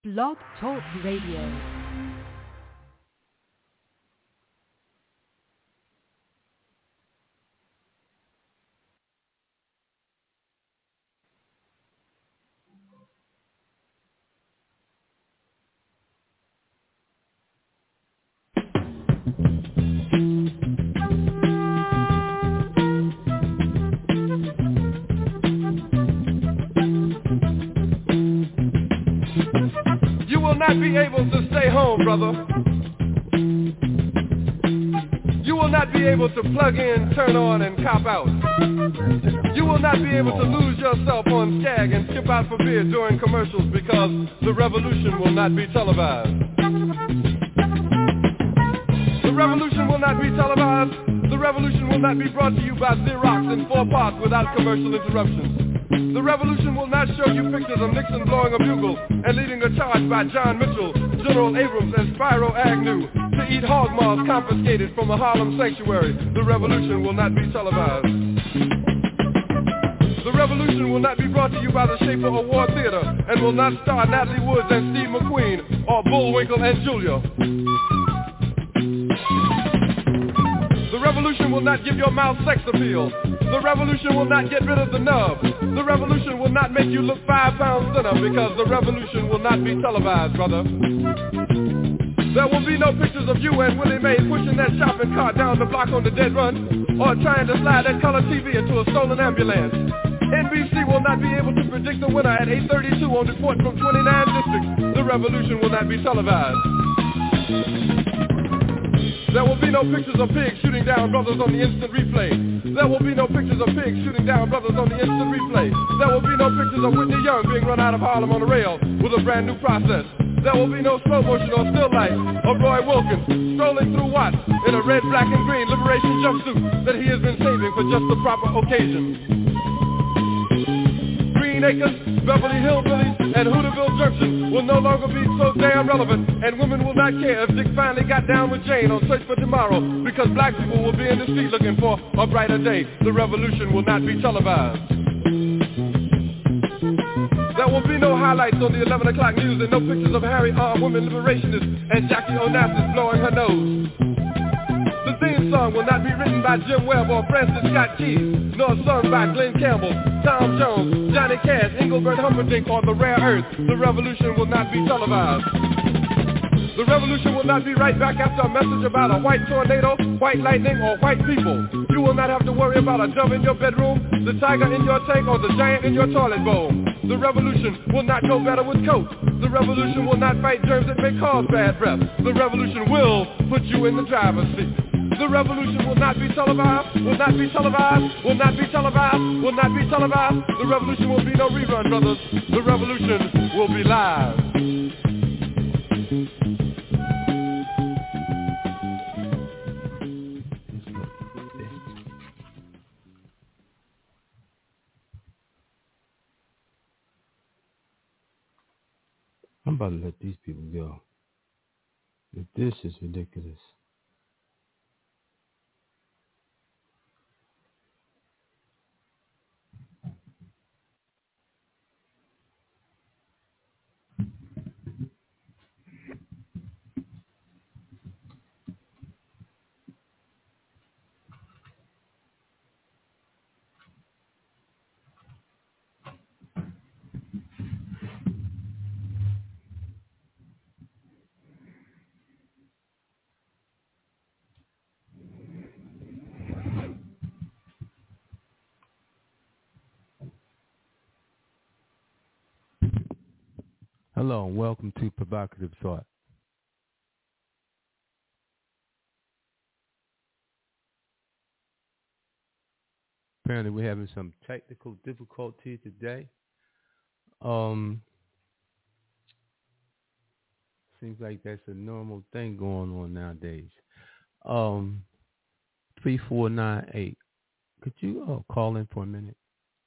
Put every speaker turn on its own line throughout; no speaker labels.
Blog Talk Radio.
You will not be able to stay home, brother. You will not be able to plug in, turn on, and cop out. You will not be able to lose yourself on Skag and skip out for beer during commercials because the revolution will not be televised. The revolution will not be televised. The revolution will not be brought to you by Xerox in 4 parts without commercial interruptions. The revolution will not show you pictures of Nixon blowing a bugle and leading a charge by John Mitchell, General Abrams, and Spyro Agnew to eat hog maws confiscated from a Harlem sanctuary. The revolution will not be televised. The revolution will not be brought to you by the Schaefer Award Theater and will not star Natalie Woods and Steve McQueen or Bullwinkle and Julia. The revolution will not give your mouth sex appeal. The revolution will not get rid of the nub. The revolution will not make you look 5 pounds thinner because the revolution will not be televised, brother. There will be no pictures of you and Willie Mae pushing that shopping cart down the block on the dead run or trying to slide that color TV into a stolen ambulance. NBC will not be able to predict the winner at 8:32 on report from 29 districts. The revolution will not be televised. There will be no pictures of pigs shooting down brothers on the instant replay. There will be no pictures of pigs shooting down brothers on the instant replay. There will be no pictures of Whitney Young being run out of Harlem on a rail with a brand new process. There will be no slow motion or still life of Roy Wilkins strolling through Watts in a red, black, and green liberation jumpsuit that he has been saving for just the proper occasion. Green Acres, Beverly Hillbillies, and Hooterville Junction will no longer be so damn relevant, and women will not care if Dick finally got down with Jane on Search for Tomorrow, because black people will be in the street looking for a brighter day. The revolution will not be televised. There will be no highlights on the 11 o'clock news and no pictures of Harry armed women liberationists and Jackie Onassis blowing her nose. The theme song will not be written by Jim Webb or Francis Scott Keys, nor sung by Glenn Campbell, Tom Jones, Johnny Cash, Engelbert Humperdinck, or The Rare Earth. The revolution will not be televised. The revolution will not be right back after a message about a white tornado, white lightning, or white people. You will not have to worry about a dove in your bedroom, the tiger in your tank, or the giant in your toilet bowl. The revolution will not go better with coats. The revolution will not fight germs that may cause bad breath. The revolution will put you in the driver's seat. The revolution will not be televised, will not be televised, will not be televised, will not be televised. The revolution will be no rerun, brothers. The revolution will be live.
I'm about to let these people go. This is ridiculous. Hello and welcome to Provocative Thought. Apparently we're having some technical difficulty today. Seems like that's a normal thing going on nowadays. 3498. Could you call in for a minute?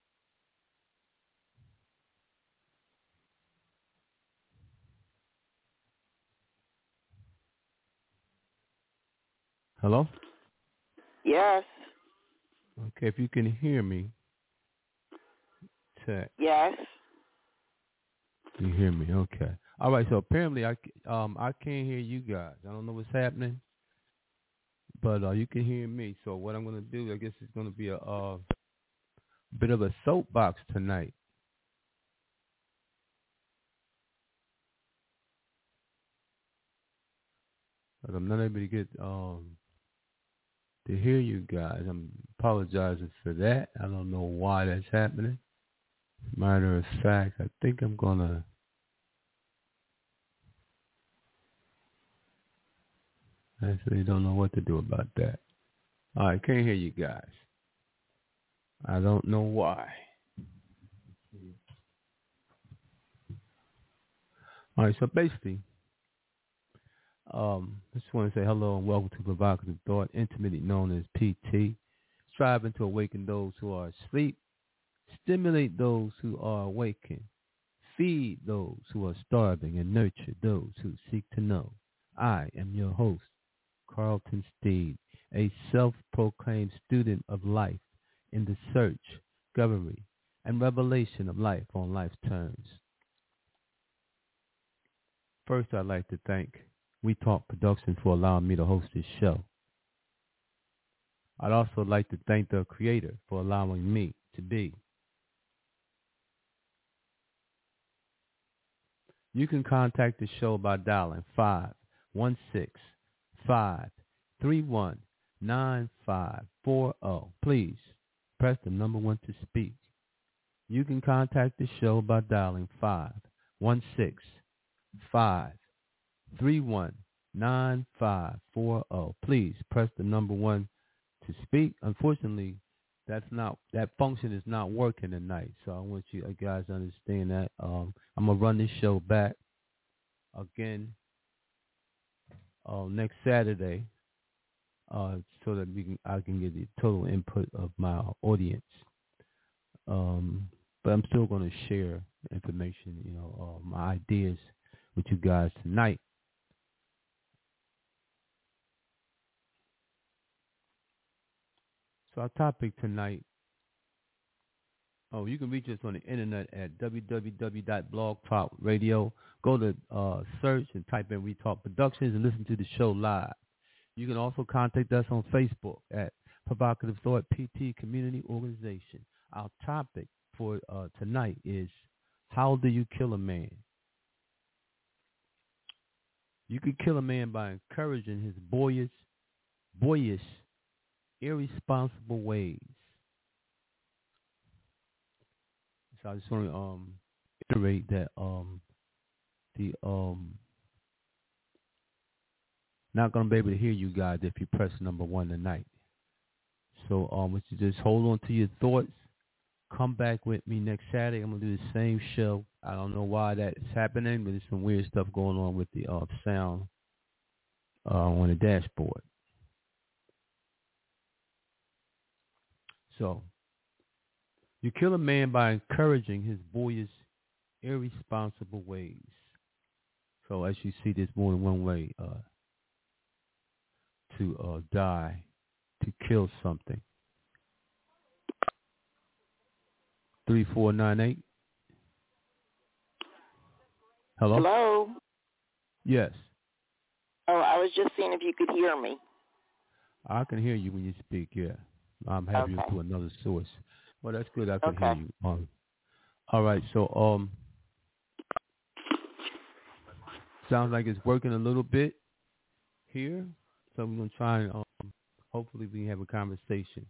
Hello?
Yes.
Okay, if you can hear me. Check.
Yes.
You hear me? Okay. All right, so apparently I can't hear you guys. I don't know what's happening, but you can hear me. So what I'm gonna do, I guess, it's gonna be a bit of a soapbox tonight. But I'm not able to get to hear you guys. I'm apologizing for that. I don't know why that's happening. Matter of fact, I think I'm gonna. I actually don't know what to do about that. All right, can't hear you guys. I don't know why. All right, so basically, I just want to say hello and welcome to Provocative Thought, intimately known as PT, striving to awaken those who are asleep, stimulate those who are awakened, feed those who are starving, and nurture those who seek to know. I am your host, Carlton Steed, a self-proclaimed student of life in the search, discovery, and revelation of life on life's terms. First, I'd like to thank We Talk Productions for allowing me to host this show. I'd also like to thank the Creator for allowing me to be. You can contact the show by dialing 516-531-9540. Please press the number 1 to speak. You can contact the show by dialing 516-531-9540. Please press the number 1 to speak. Unfortunately, that function is not working tonight, so I want you guys to understand that. I'm gonna run this show back again next Saturday, so that I can get the total input of my audience. But I'm still going to share information, my ideas with you guys tonight. So our topic tonight, you can reach us on the internet at www.blogtalkradio. Go to search and type in We Talk Productions and listen to the show live. You can also contact us on Facebook at Provocative Thought PT Community Organization. Our topic for tonight is, how do you kill a man? You could kill a man by encouraging his boyish, irresponsible ways. So I just want to iterate that not going to be able to hear you guys if you press number 1 tonight. So would you just hold on to your thoughts. Come back with me next Saturday. I'm going to do the same show. I don't know why that's happening, but there's some weird stuff going on with the sound on the dashboard. So, you kill a man by encouraging his boyish, irresponsible ways. So, as you see, there's more than one way to die, to kill something. 3498. Hello?
Hello?
Yes.
Oh, I was just seeing if you could hear me.
I can hear you when you speak, yeah. I'm having you through another source. Well, that's good. I can hear you. All right, so sounds like it's working a little bit here. So we're going to try and hopefully we can have a conversation.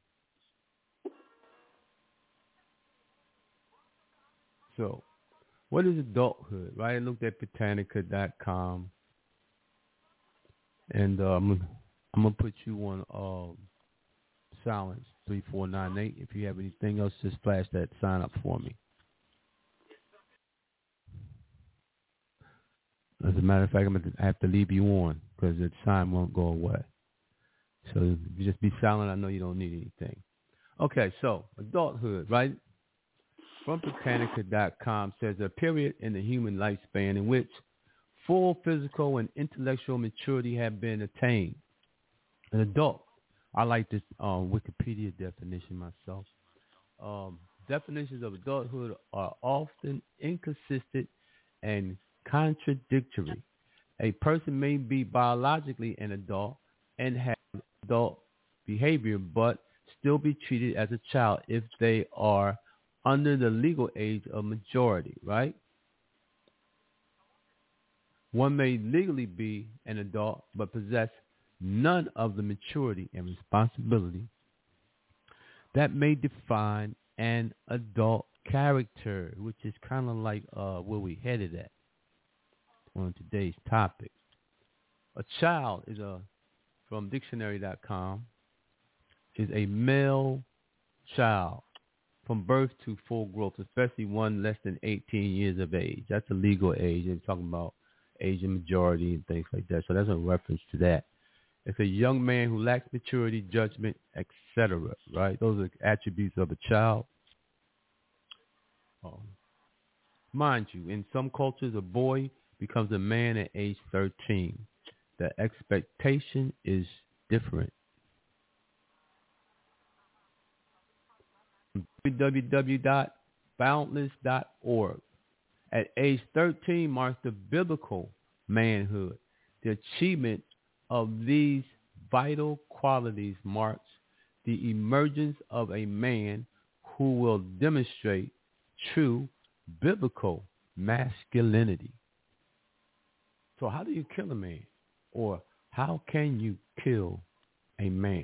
So, what is adulthood, right? I looked at Britannica.com, and I'm going to put you on silence, 3498. If you have anything else, just flash that sign up for me. As a matter of fact, I'm going to have to leave you on because the sign won't go away. So if you just be silent, I know you don't need anything. Okay, so adulthood, right? From Britannica.com says a period in the human lifespan in which full physical and intellectual maturity have been attained. An adult, I like this Wikipedia definition myself. Definitions of adulthood are often inconsistent and contradictory. A person may be biologically an adult and have adult behavior, but still be treated as a child if they are under the legal age of majority, right? One may legally be an adult but possess none of the maturity and responsibility that may define an adult character, which is kind of like where we headed at on today's topic. A child is from dictionary.com, is a male child from birth to full growth, especially one less than 18 years of age. That's the legal age. They're talking about age and majority and things like that. So that's a reference to that. It's a young man who lacks maturity, judgment, etc. Right? Those are attributes of a child. Mind you, in some cultures, a boy becomes a man at age 13. The expectation is different. www.boundless.org. At age 13 marks the biblical manhood. The achievement of these vital qualities marks the emergence of a man who will demonstrate true biblical masculinity. So how do you kill a man? Or how can you kill a man?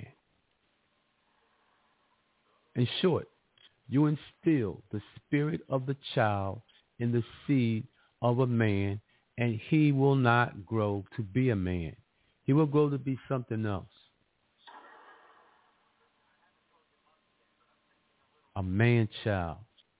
In short, you instill the spirit of the child in the seed of a man, and he will not grow to be a man. He will grow to be something else. A man-child.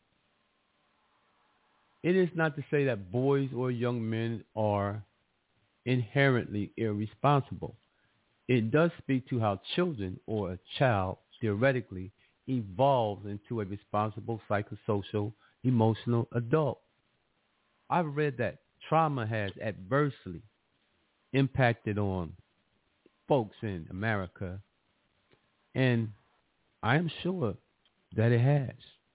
It is not to say that boys or young men are inherently irresponsible. It does speak to how children or a child theoretically evolves into a responsible psychosocial, emotional adult. I've read that trauma has adversely impacted on folks in America, and I am sure that it has.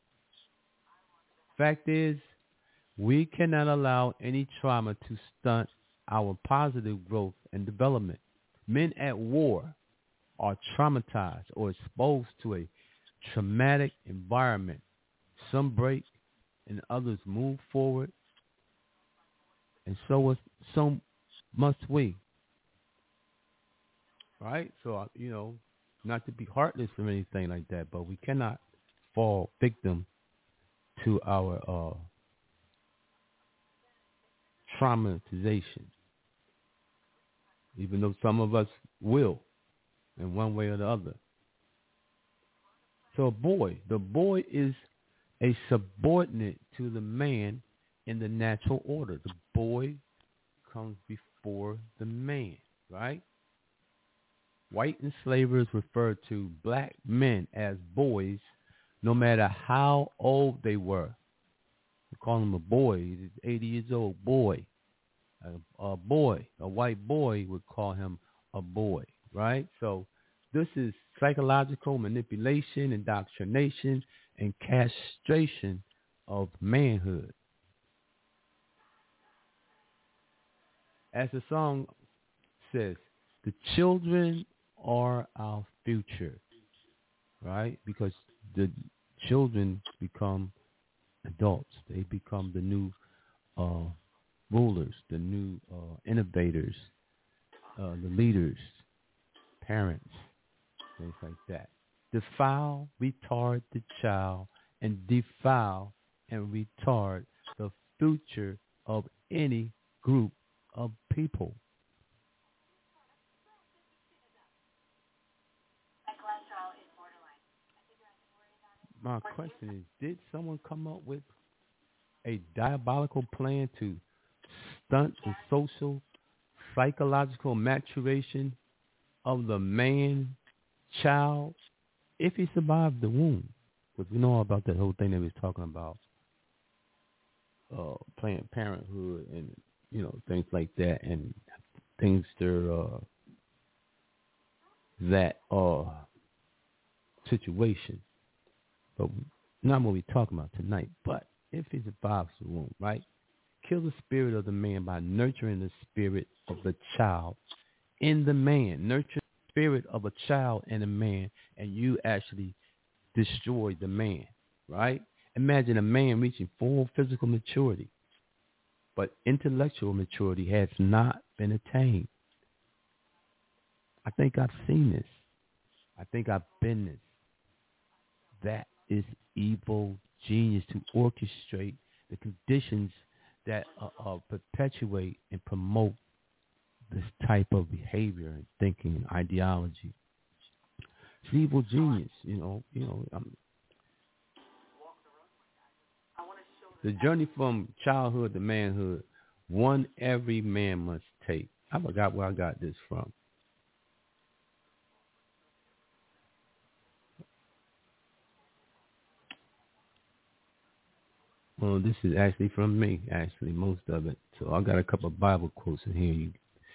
Fact is, we cannot allow any trauma to stunt our positive growth and development. Men at war are traumatized or exposed to a traumatic environment. Some break and others move forward, and so must we. Right? So, not to be heartless or anything like that, but we cannot fall victim to our traumatization, even though some of us will in one way or the other. So the boy is a subordinate to the man in the natural order. The boy comes before the man, right? White enslavers referred to black men as boys no matter how old they were. We call him a boy. He's 80 years old, boy. A boy, a white boy would call him a boy, right? So this is psychological manipulation, indoctrination, and castration of manhood. As the song says, the children are our future, right? Because the children become adults. They become the new rulers, the new innovators, the leaders, parents, things like that. Defile, retard the child, and defile and retard the future of any group of people. My question is, did someone come up with a diabolical plan to stunt the social, psychological maturation of the man-child if he survived the womb? Because we know all about that whole thing that we was talking about, Planned Parenthood and, things like that, and things that situation. But not what we're talking about tonight. But if he survives the womb, right? kill the spirit of the man by nurturing the spirit of the child in the man. Nurture the spirit of a child in a man, and you actually destroy the man, right? Imagine a man reaching full physical maturity, but intellectual maturity has not been attained. I think I've seen this. I think I've been this. That is evil genius to orchestrate the conditions that perpetuate and promote this type of behavior and thinking and ideology. It's evil genius, the journey from childhood to manhood, one every man must take. I forgot where I got this from. Well, this is actually from me, most of it. So I got a couple of Bible quotes in here.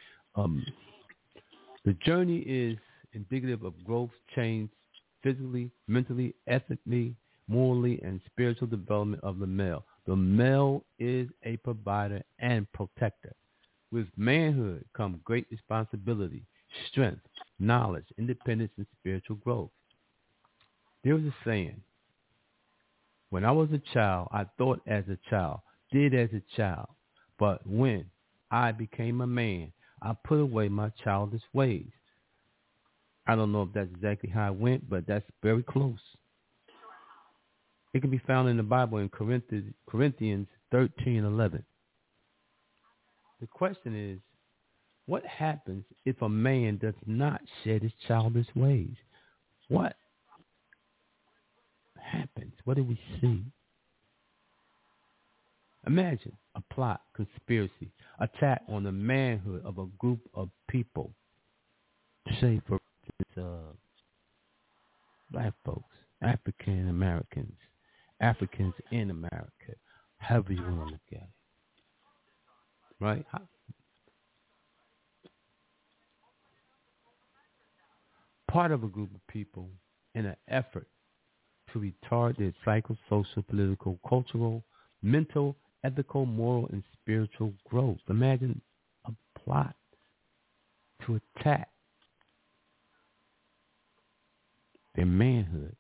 The journey is indicative of growth, change, physically, mentally, ethically, morally, and spiritual development of the male. The male is a provider and protector. With manhood come great responsibility, strength, knowledge, independence, and spiritual growth. There was a saying, when I was a child, I thought as a child, did as a child. But when I became a man, I put away my childish ways. I don't know if that's exactly how it went, but that's very close. It can be found in the Bible in Corinthians 13:11. The question is, what happens if a man does not shed his childish ways? What happens? What do we see? Imagine a plot, conspiracy, attack on the manhood of a group of people. Say, for instance, black folks, African Americans, Africans in America, however you want to look at it. Right? Part of a group of people in an effort to retard their psychosocial, political, cultural, mental, ethical, moral, and spiritual growth. Imagine a plot to attack their manhood.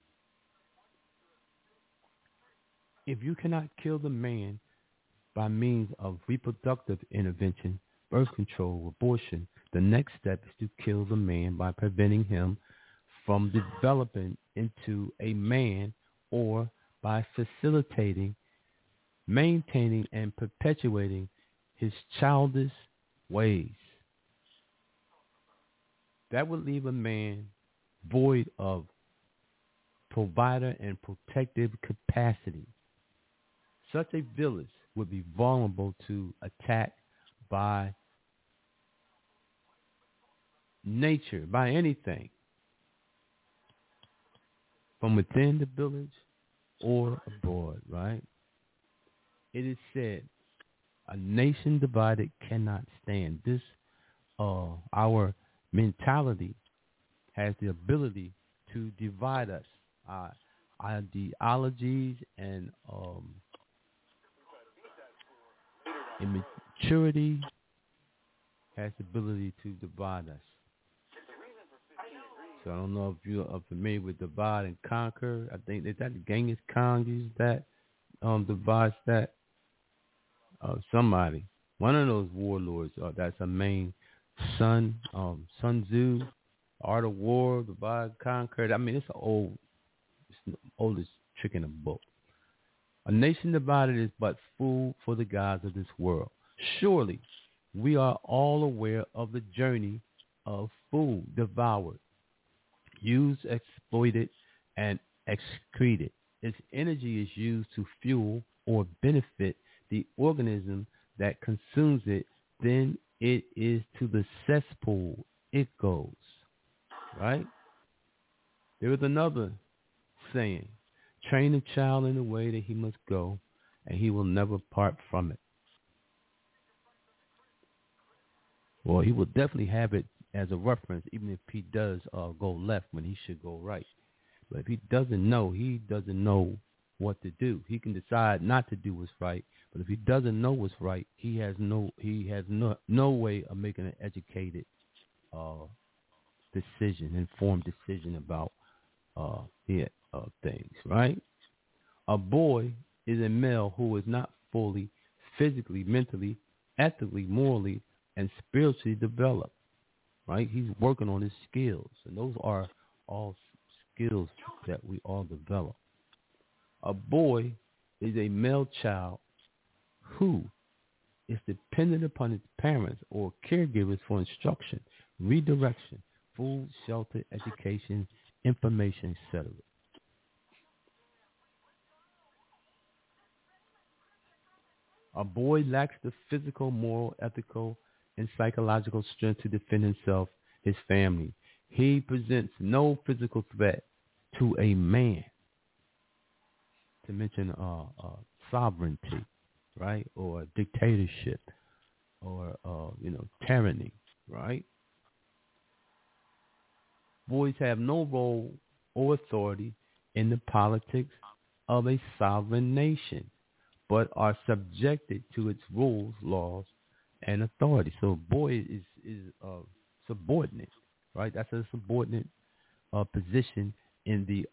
If you cannot kill the man by means of reproductive intervention, birth control, abortion, the next step is to kill the man by preventing him from developing into a man, or by facilitating, maintaining, and perpetuating his childish ways. That would leave a man void of provider and protective capacity. Such a village would be vulnerable to attack by nature, by anything, from within the village or abroad, right? It is said, a nation divided cannot stand. This, our mentality has the ability to divide us. Our ideologies and immaturity has the ability to divide us. So I don't know if you are familiar with divide and conquer. I think that Genghis Khan used that, devised that. Somebody, one of those warlords, that's a main Sun Tzu, Art of War, divide, conquer. I mean, it's the oldest trick in the book. A nation divided is but food for the gods of this world. Surely, we are all aware of the journey of food devoured, used, exploited, and excreted. Its energy is used to fuel or benefit the organism that consumes it. Then it is to the cesspool it goes. Right? There is another saying, train a child in the way that he must go, and he will never part from it. Well, he will definitely have it as a reference, even if he does go left when he should go right. But if he doesn't know what to do. He can decide not to do what's right, but if he doesn't know what's right, he has no way of making an educated decision, informed decision about things, right? A boy is a male who is not fully physically, mentally, ethically, morally, and spiritually developed, right? He's working on his skills, and those are all skills that we all develop. A boy is a male child who is dependent upon his parents or caregivers for instruction, redirection, food, shelter, education, information, etc. A boy lacks the physical, moral, ethical, and psychological strength to defend himself, his family. He presents no physical threat to a man, to mention sovereignty, right, or dictatorship, or tyranny, right? Boys have no role or authority in the politics of a sovereign nation, but are subjected to its rules, laws, and authority. So a boy is subordinate, right? That's a subordinate position in the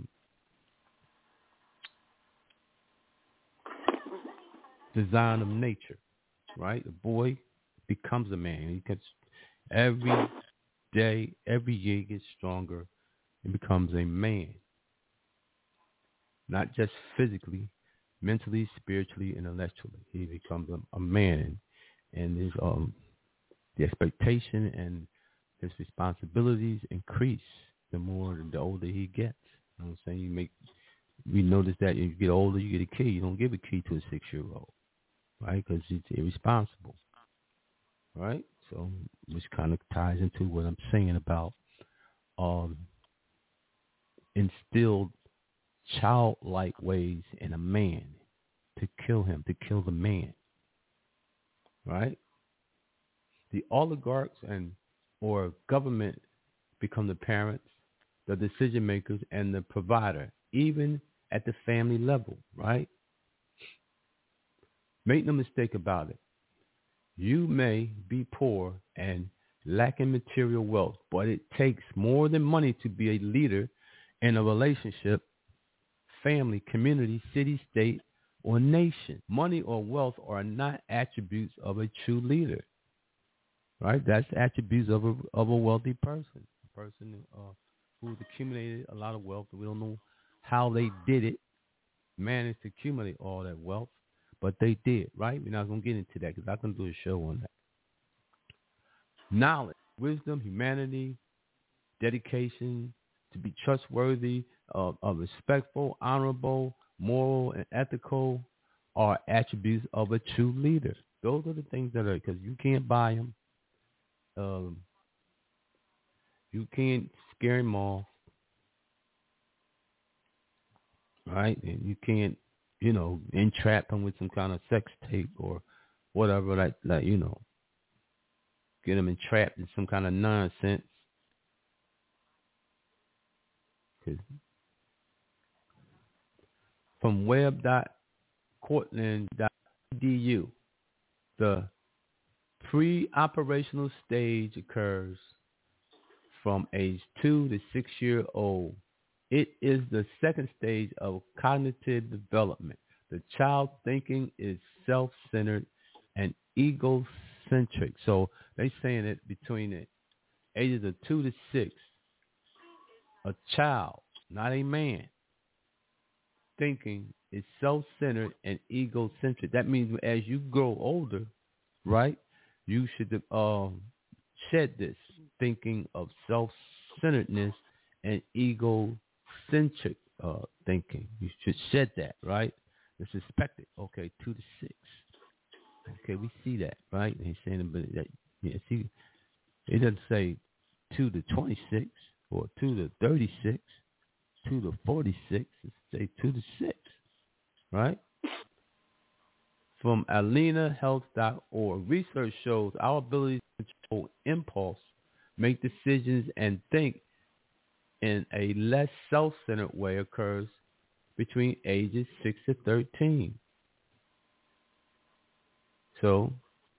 design of nature, right? A boy becomes a man. He gets every day, every year, he gets stronger and becomes a man, not just physically, mentally, spiritually, intellectually. He becomes a man, and his the expectation and his responsibilities increase the older he gets. You know what I'm saying? We notice that you get older, you get a key. You don't give a key to a 6-year-old, right? Because it's irresponsible, right? So, which kind of ties into what I'm saying about instilled childlike ways in a man to kill him, to kill the man, right? The oligarchs or government become the parents, the decision makers, and the provider, even at the family level, right? Make no mistake about it. You may be poor and lacking material wealth, but it takes more than money to be a leader in a relationship, family, community, city, state, or nation. Money or wealth are not attributes of a true leader, right? That's attributes of a wealthy person, a person who's accumulated a lot of wealth. We don't know how they did it, managed to accumulate all that wealth, but they did, right? We're not going to get into that because I can do a show on that. Knowledge, wisdom, humanity, dedication, to be trustworthy, respectful, honorable, moral, and ethical are attributes of a true leader. Those are the things that are, because you can't buy them. You can't scare him off, right? And you can't, entrap him with some kind of sex tape or whatever, get him entrapped in some kind of nonsense. From web.cortland.edu, the pre-operational stage occurs from age 2 to 6-year-old. It is the second stage of cognitive development. The child's thinking is self-centered and egocentric. So they're saying that between the ages of 2 to 6, a child, not a man, thinking is self-centered and egocentric. That means as you grow older, right, you should shed this thinking of self-centeredness and egocentric thinking. You should shed that, right? It's expected. Okay, 2 to 6. Okay, we see that, right? They're saying that. Yeah, see, it doesn't say 2 to 26 or 2 to 36, 2 to 46. It say 2 to 6, right? From AlenaHealth.org, research shows our ability to control impulse, make decisions, and think in a less self-centered way occurs between ages 6 to 13. So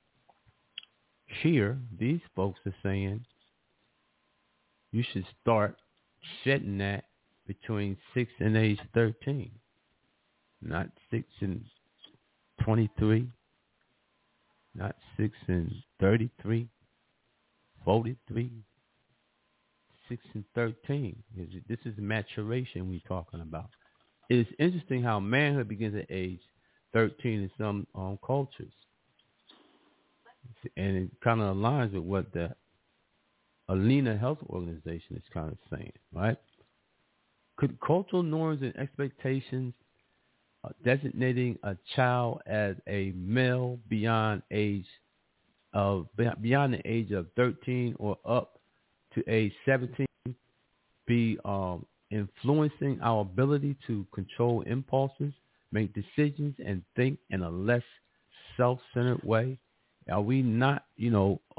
here, these folks are saying you should start shedding that between 6 and age 13, not 6 and 23, not 6 and 33, 43, 6 and 13. This is maturation we're talking about. It's interesting how manhood begins at age 13 in some cultures. And it kind of aligns with what the Alina Health Organization is kind of saying, right? Could cultural norms and expectations designating a child as a male beyond the age of 13 or up to age 17 be influencing our ability to control impulses, make decisions, and think in a less self-centered way? Are we not, if,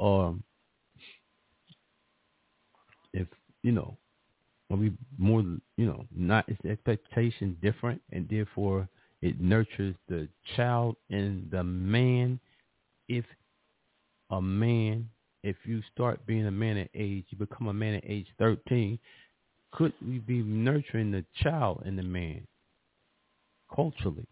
are we more, not, is the expectation different, and therefore it nurtures the child and the man? If you start being a man at age, you become a man at age 13, could we be nurturing the child in the man culturally?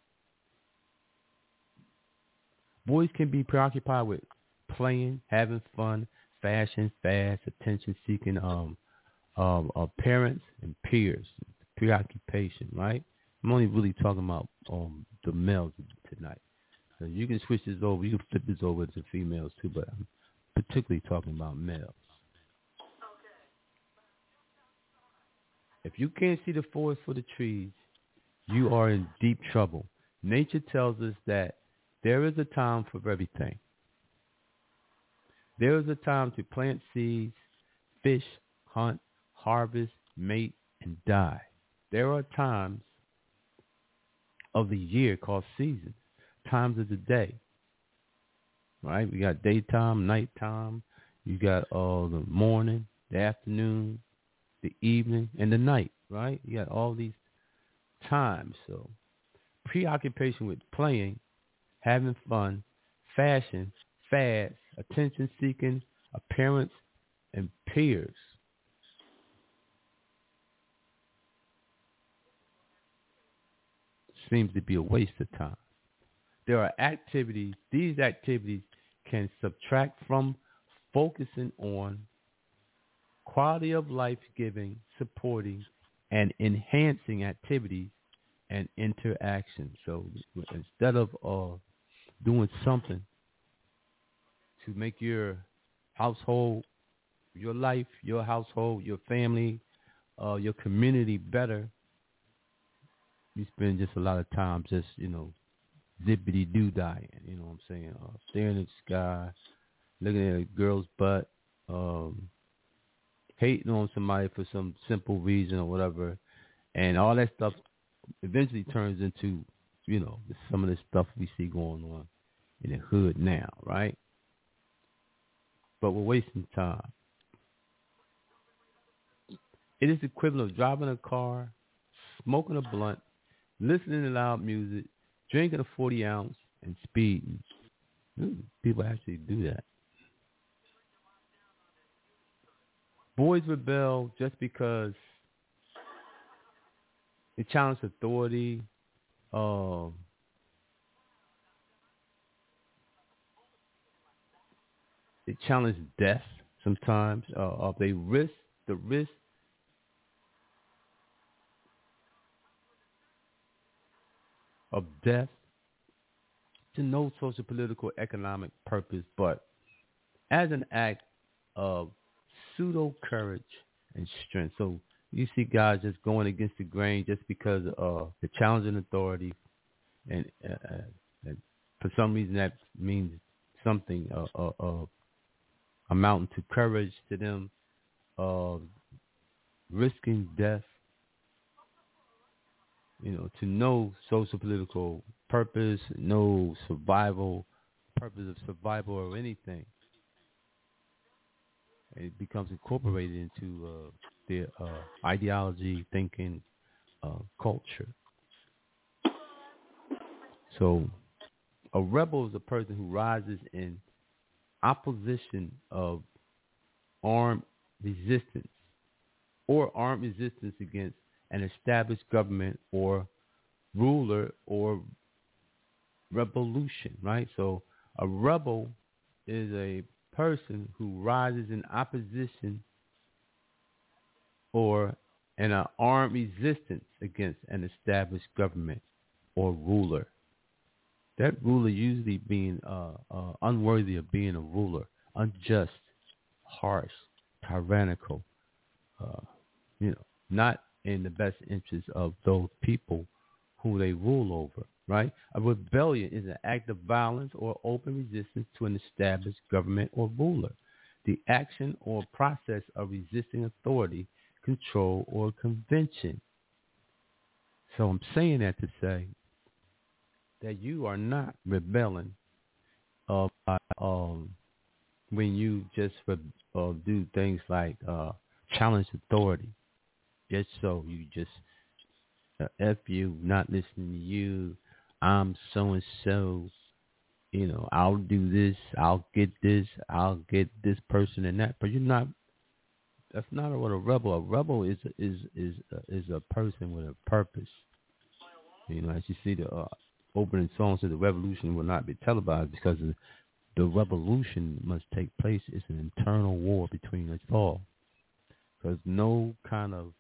Boys can be preoccupied with playing, having fun, fashion, fast, attention-seeking parents and peers. Preoccupation, right? I'm only really talking about the males tonight. So you can switch this over. You can flip this over to females too, but I'm particularly talking about males. If you can't see the forest for the trees, you are in deep trouble. Nature tells us that there is a time for everything. There is a time to plant seeds, fish, hunt, harvest, mate, and die. There are times of the year called seasons, times of the day. Right? We got daytime, nighttime. You got the morning, the afternoon, the evening, and the night. Right? You got all these times. So preoccupation with playing, having fun, fashion, fads, attention-seeking, appearance, and peers. Seems to be a waste of time. There are activities, these activities can subtract from focusing on quality of life giving, supporting, and enhancing activities and interaction. So instead of doing something to make your household, your life, your household, your family, your community better, you spend just a lot of time just, zippity-doo-dying, you know what I'm saying? Staring at the sky, looking at a girl's butt, hating on somebody for some simple reason or whatever, and all that stuff eventually turns into, some of the stuff we see going on in the hood now, right? But we're wasting time. It is the equivalent of driving a car, smoking a blunt, listening to loud music, drinking a 40 ounce, and speeding. People actually do that. Boys rebel just because they challenge authority. They challenge death sometimes. They risk the risk of death to no social, political, economic purpose, but as an act of pseudo courage and strength. So you see guys just going against the grain just because of the challenging authority, and for some reason that means something amounting to courage to them, risking death, to no social political purpose, no purpose of survival or anything. And it becomes incorporated into their ideology, thinking, culture. So a rebel is a person who rises in opposition of armed resistance or armed resistance against an established government or ruler or revolution, right? So a rebel is a person who rises in opposition or in an armed resistance against an established government or ruler. That ruler usually being unworthy of being a ruler, unjust, harsh, tyrannical, not in the best interest of those people who they rule over, right? A rebellion is an act of violence or open resistance to an established government or ruler. The action or process of resisting authority, control, or convention. So I'm saying that to say that you are not rebelling when you just do things like challenge authority. Just so you just F you, not listening to you, I'm so-and-so, I'll do this, I'll get this person and that. But you're not, that's not what a rebel. A rebel is a person with a purpose. As you see the opening song says, the revolution will not be televised because the revolution must take place. It's an internal war between us all. Because no kind of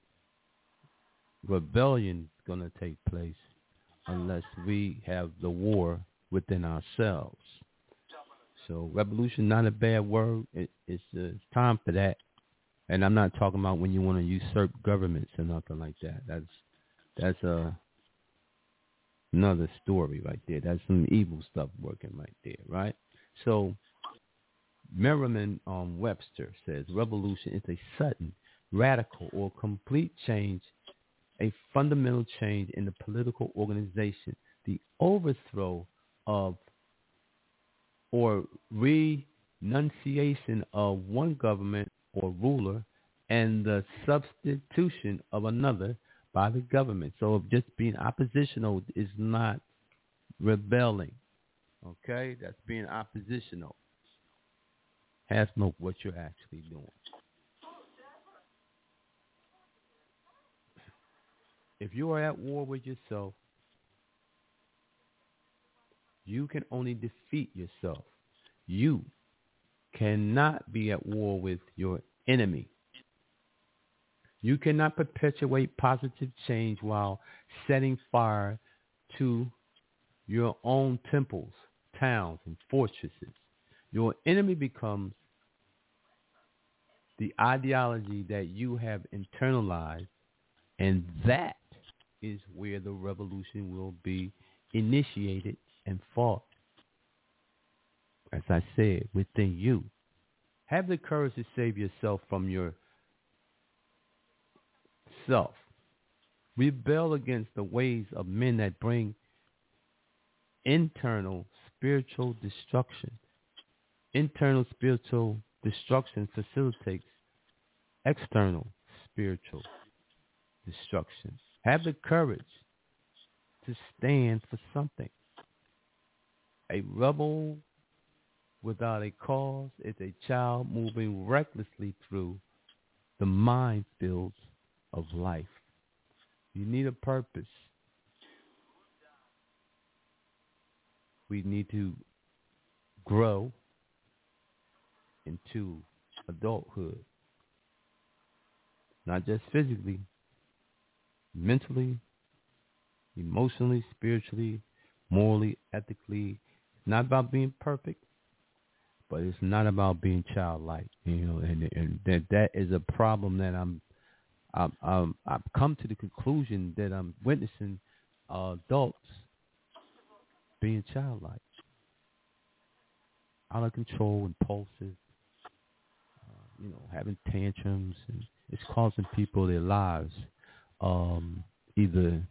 rebellion is going to take place unless we have the war within ourselves. So revolution, not a bad word. It's time for that. And I'm not talking about when you want to usurp governments or nothing like that. That's another story right there. That's some evil stuff working right there, right? So Merriam-Webster says revolution is a sudden, radical, or complete change, a fundamental change in the political organization, the overthrow of or renunciation of one government or ruler and the substitution of another by the government. So just being oppositional is not rebelling. Okay? That's being oppositional. Has no what you're actually doing. If you are at war with yourself, you can only defeat yourself. You cannot be at war with your enemy. You cannot perpetuate positive change while setting fire to your own temples, towns, and fortresses. Your enemy becomes the ideology that you have internalized, and that is where the revolution will be initiated and fought. As I said, within you. Have the courage to save yourself from yourself. Rebel against the ways of men that bring internal spiritual destruction. Internal spiritual destruction facilitates external spiritual destruction. Have the courage to stand for something. A rebel without a cause is a child moving recklessly through the minefields of life. You need a purpose. We need to grow into adulthood. Not just physically, mentally, emotionally, spiritually, morally, ethically. It's not about being perfect, but it's not about being childlike. And that is a problem that I've come to the conclusion that I'm witnessing adults being childlike, out of control, impulsive, having tantrums, and it's costing people their lives, either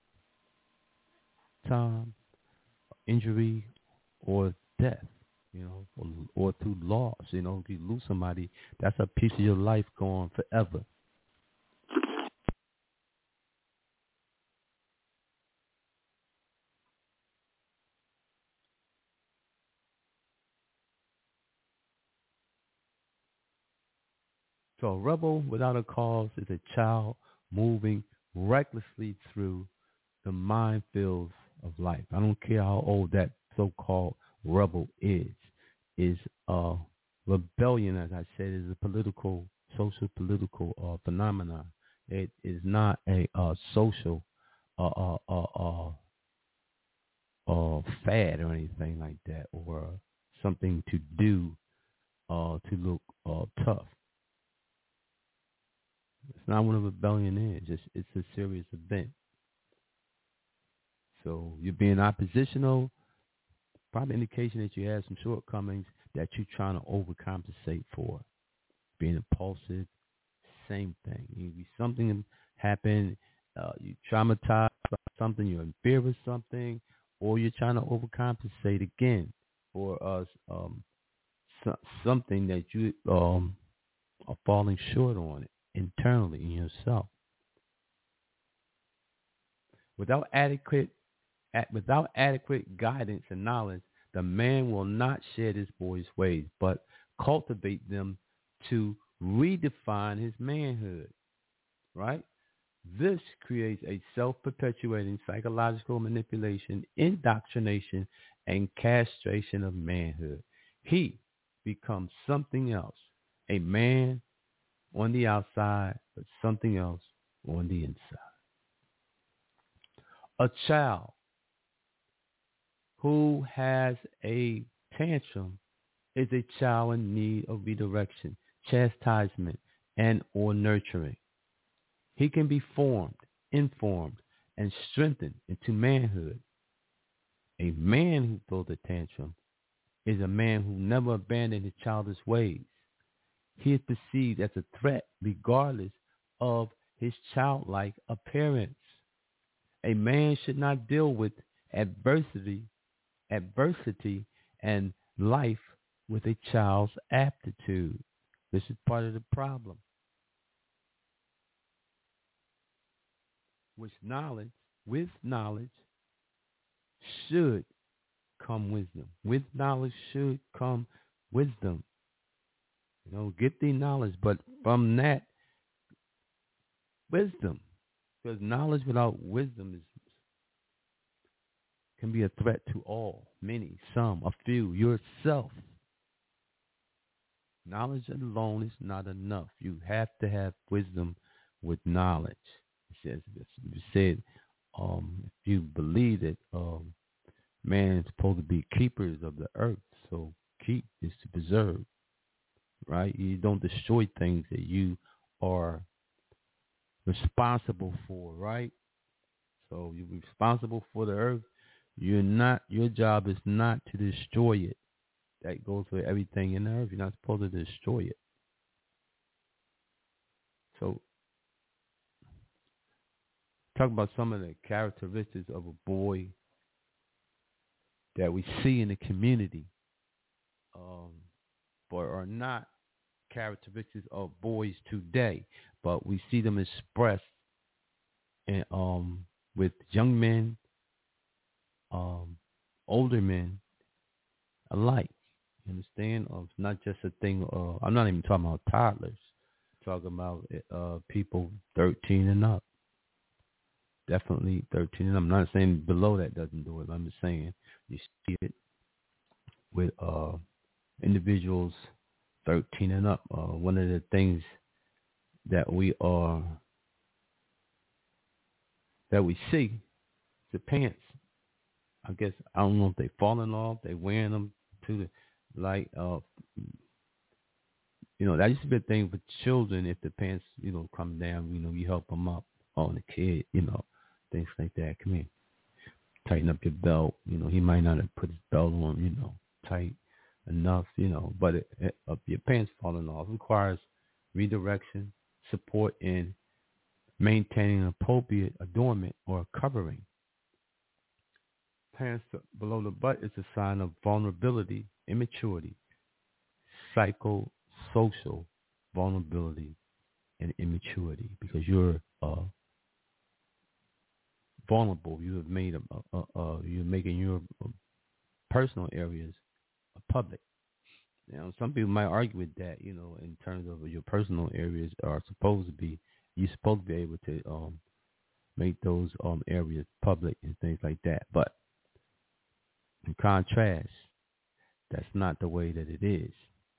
time, injury, or death, or through loss. If you lose somebody, that's a piece of your life gone forever. So a rebel without a cause is a child moving recklessly through the minefields of life. I don't care how old that so-called rebel is. Is rebellion, as I said, is a political, social, political phenomenon. It is not a social fad or anything like that, or something to do to look tough. It's not what a rebellion is. It's a serious event. So you're being oppositional, probably indication that you have some shortcomings that you're trying to overcompensate for. Being impulsive, same thing. Something happened, you traumatized by something, you're in fear of something, or you're trying to overcompensate again for something that you are falling short on it internally in yourself. Without adequate guidance and knowledge, the man will not shed his boy's ways, but cultivate them to redefine his manhood, right? This creates a self-perpetuating psychological manipulation, indoctrination, and castration of manhood. He becomes something else, a man on the outside, but something else on the inside. A child who has a tantrum is a child in need of redirection, chastisement, and or nurturing. He can be formed, informed, and strengthened into manhood. A man who throws a tantrum is a man who never abandoned his childish ways. He is perceived as a threat regardless of his childlike appearance. A man should not deal with adversity and life with a child's aptitude. This is part of the problem. With knowledge should come wisdom. With knowledge should come wisdom. Get the knowledge, but from that, wisdom. Because knowledge without wisdom can be a threat to all, many, some, a few, yourself. Knowledge alone is not enough. You have to have wisdom with knowledge. It said, if you believe that man is supposed to be keepers of the earth, so keep is to preserve, right? You don't destroy things that you are responsible for, right? So you're responsible for the earth. Your job is not to destroy it. That goes for everything in the earth. You're not supposed to destroy it. So talk about some of the characteristics of a boy that we see in the community, but are not characteristics of boys today, but we see them expressed in, with young men, older men alike. You understand? It's not just a thing. I'm not even talking about toddlers. I'm talking about people 13 and up. Definitely 13 and up. I'm not saying below that doesn't do it. I'm just saying you see it with individuals 13 and up. One of the things that we see is the pants. I guess I don't know if they falling off. They wearing them to the that used to be a thing for children. If the pants come down, you help them up on the kid. Things like that. Come here, tighten up your belt. He might not have put his belt on. Tight enough. But your pants falling off requires redirection, support in maintaining an appropriate adornment or covering. Pants below the butt is a sign of vulnerability, immaturity, psychosocial vulnerability, and immaturity, because you're vulnerable. You have made you're making your personal areas public. Now, some people might argue with that, in terms of your personal areas are supposed to be, you're supposed to be able to make those areas public and things like that. But in contrast, that's not the way that it is.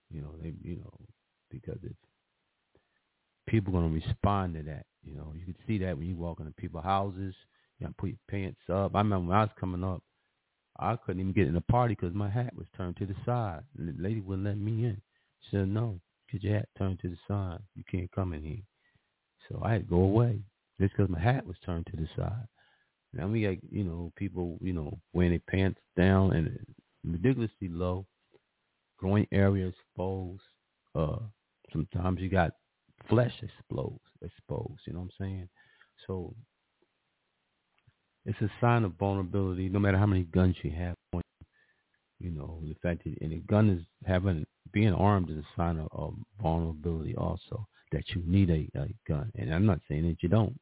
Because if people are going to respond to that, you can see that when you walk into people's houses, you put your pants up. I remember when I was coming up, I couldn't even get in the party because my hat was turned to the side. And the lady wouldn't let me in. She said, no, get your hat turned to the side. You can't come in here. So I had to go away just because my hat was turned to the side. Now we got, people, wearing their pants down and ridiculously low, groin area exposed. Sometimes you got flesh exposed, you know what I'm saying? So it's a sign of vulnerability, no matter how many guns you have on you. The fact that and a gun is being armed is a sign of vulnerability also, that you need a gun. And I'm not saying that you don't.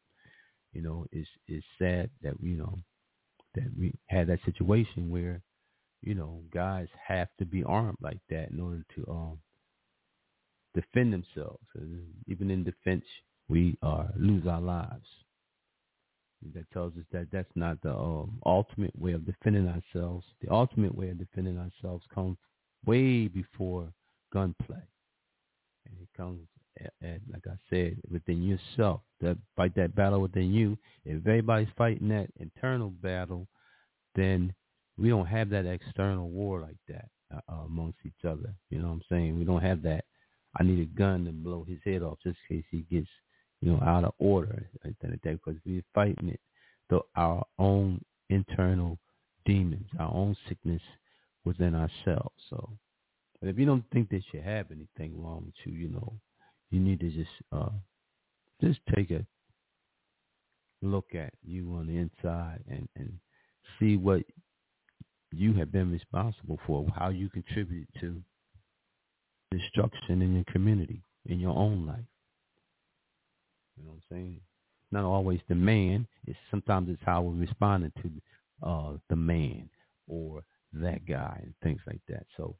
It's sad that that we had that situation where, guys have to be armed like that in order to defend themselves. Even in defense, we lose our lives. That tells us that that's not the ultimate way of defending ourselves. The ultimate way of defending ourselves comes way before gunplay. And it comes, like I said, within yourself. Fight that battle within you. If everybody's fighting that internal battle, then we don't have that external war like that amongst each other. You know what I'm saying? We don't have that. I need a gun to blow his head off just in case he gets, out of order, because we're fighting it, our own internal demons, our own sickness within ourselves. So, but if you don't think that you have anything wrong with you, you need to just take a look at you on the inside and see what you have been responsible for, how you contribute to destruction in your community, in your own life. You know what I'm saying? Not always the man. Sometimes it's how we're responding to the man or that guy and things like that. So,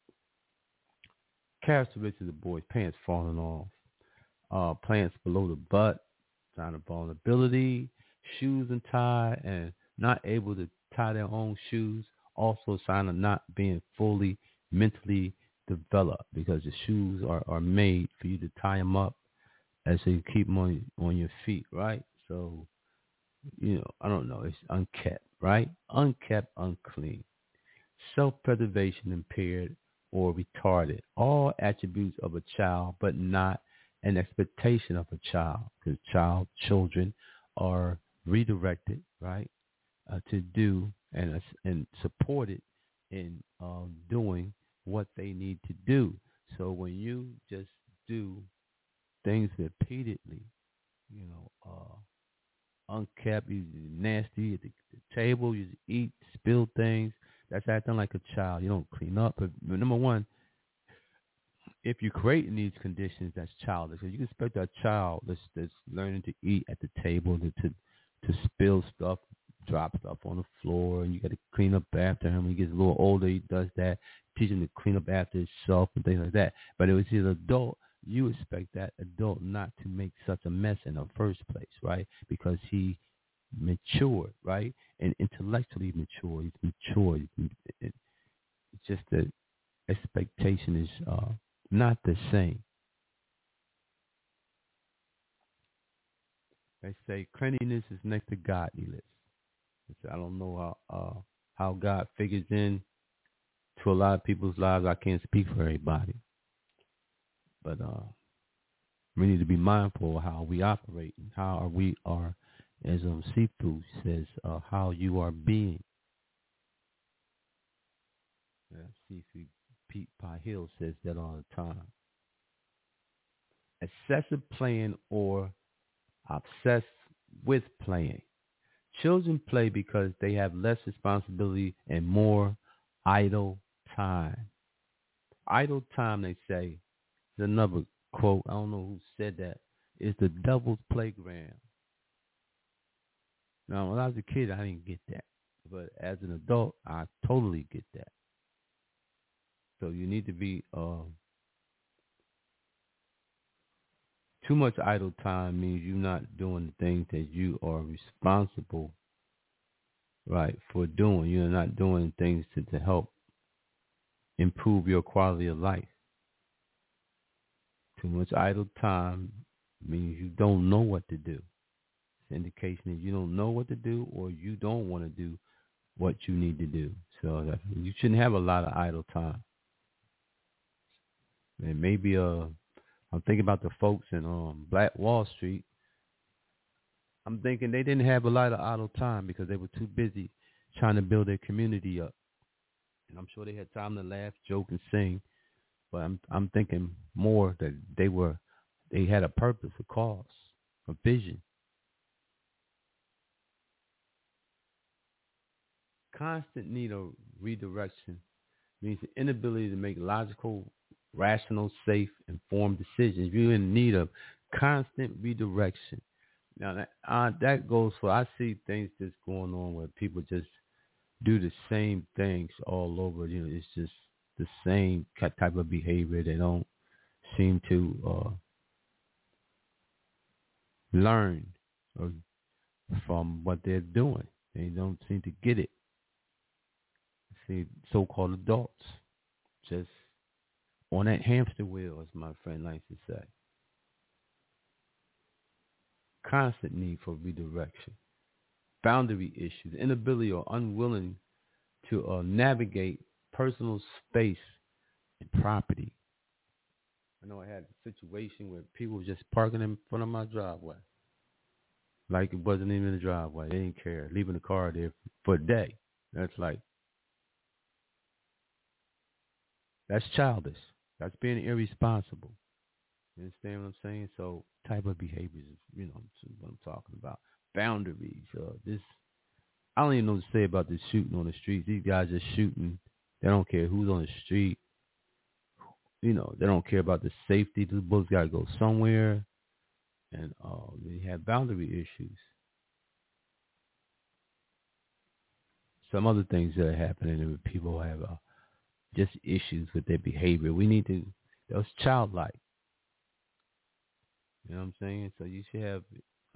characteristics of the boys: pants falling off, plants below the butt, sign of vulnerability, shoes untied and not able to tie their own shoes, also a sign of not being fully mentally developed, because the shoes are made for you to tie them up and so you keep them on your feet, right? So, I don't know. It's unkept, right? Unkept, unclean. Self-preservation impaired or retarded. All attributes of a child, but not an expectation of a child, because children are redirected, right, to do and supported in doing what they need to do. So when you just do things repeatedly, unkept, you nasty at the table, you eat, spill things, that's acting like a child. You don't clean up. But number one, if you're creating these conditions, that's childish. So you can expect a child that's learning to eat at the table to spill stuff, drop stuff on the floor, and you got to clean up after him. When he gets a little older, he does that. Teach him to clean up after himself and things like that. But if he's an adult, you expect that adult not to make such a mess in the first place, right? Because he matured, right? And intellectually mature. He's mature. It's just the expectation is not the same. They say cleanliness is next to godliness. I don't know how God figures in to a lot of people's lives. I can't speak for everybody. But we need to be mindful of how we operate and how we are, as Sifu says, how you are being. Sifu Pete Pie Hill says that all the time. Excessive playing or obsessed with playing. Children play because they have less responsibility and more idle time. Idle time, they say, is another quote. I don't know who said that. Is the devil's playground. Now, when I was a kid, I didn't get that. But as an adult, I totally get that. So you need to be too much idle time means you're not doing the things that you are responsible, right, for doing. You're not doing things to help improve your quality of life. Too much idle time means you don't know what to do. It's an indication that you don't know what to do or you don't want to do what you need to do. So you shouldn't have a lot of idle time. And maybe I'm thinking about the folks in Black Wall Street. I'm thinking they didn't have a lot of idle time because they were too busy trying to build their community up. And I'm sure they had time to laugh, joke, and sing. But I'm thinking more that they had a purpose, a cause, a vision. Constant need of redirection means the inability to make logical, rational, safe, informed decisions. You're in need of constant redirection. Now that goes for, I see things just going on where people just do the same things all over. You know, it's just the same type of behavior. They don't seem to learn from what they're doing. They don't seem to get it. See, so-called adults just on that hamster wheel, as my friend likes to say. Constant need for redirection. Boundary issues, inability or unwilling to navigate personal space and property. I know I had a situation where people were just parking in front of my driveway. Like it wasn't even a driveway. They didn't care. Leaving the car there for a day. That's childish. That's being irresponsible. You understand what I'm saying? So type of behaviors, you know, what I'm talking about. Boundaries. I don't even know what to say about this shooting on the streets. These guys are shooting. They don't care who's on the street. You know, they don't care about the safety. The bullets got to go somewhere. And they have boundary issues. Some other things that are happening and people have just issues with their behavior. That was childlike. You know what I'm saying? So you should have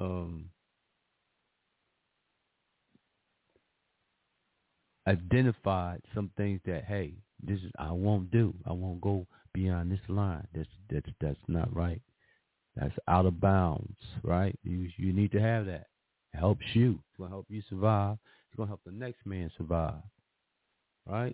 identified some things that, hey, I won't do. I won't go beyond this line. That's not right. That's out of bounds, right? You need to have that. It helps you. It's going to help you survive. It's going to help the next man survive, right?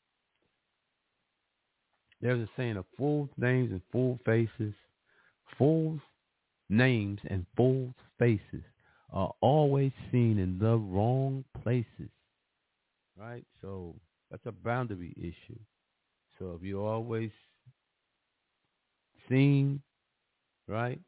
There's a saying of fools' names and fool faces. Fools' names and fools' faces are always seen in the wrong places, right? So that's a boundary issue. So if you're always seen, right,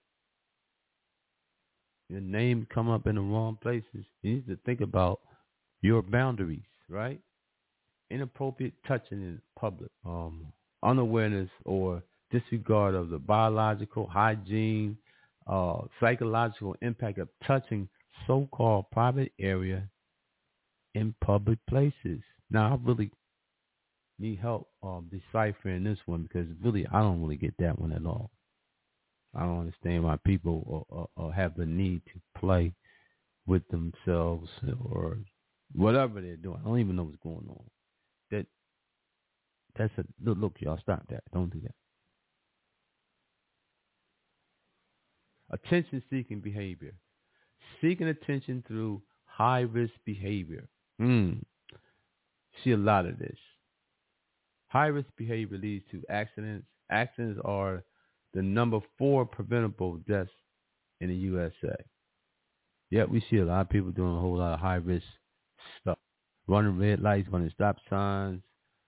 your name come up in the wrong places, you need to think about your boundaries, right? Inappropriate touching in public, unawareness or disregard of the biological, hygiene, psychological impact of touching so-called private area in public places. Now, I really need help deciphering this one because really I don't really get that one at all. I don't understand why people have the need to play with themselves or whatever they're doing. I don't even know what's going on. Look, y'all, stop that. Don't do that. Attention-seeking behavior. Seeking attention through high-risk behavior. See a lot of this. High-risk behavior leads to accidents. Accidents are the number 4 preventable deaths in the USA. Yet we see a lot of people doing a whole lot of high-risk stuff. Running red lights, running stop signs.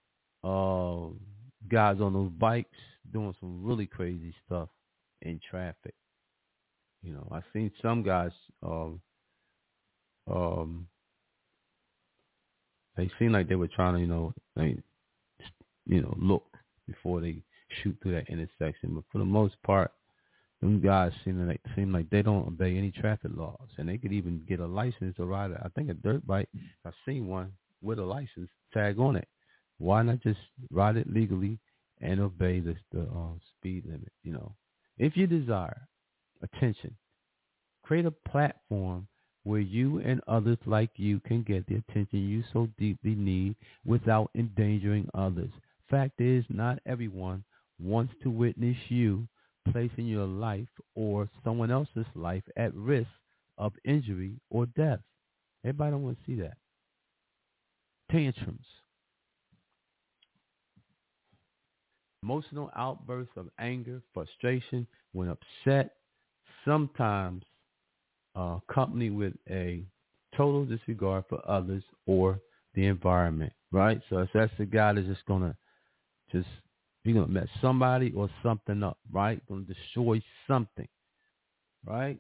Guys on those bikes doing some really crazy stuff in traffic. You know, I've seen some guys, they seem like they were trying to, look before they shoot through that intersection. But for the most part, them guys seem like they don't obey any traffic laws, and they could even get a license to ride I think a dirt bike. I've seen one with a license tag on it. Why not just ride it legally and obey the speed limit? If you desire attention, create a platform where you and others like you can get the attention you so deeply need without endangering others. Fact is, not everyone wants to witness you placing your life or someone else's life at risk of injury or death. Everybody don't want to see that. Tantrums. Emotional outbursts of anger, frustration, when upset, sometimes accompanied with a total disregard for others or the environment, right? So if that's the guy that's just gonna mess somebody or something up, right? Gonna destroy something, right?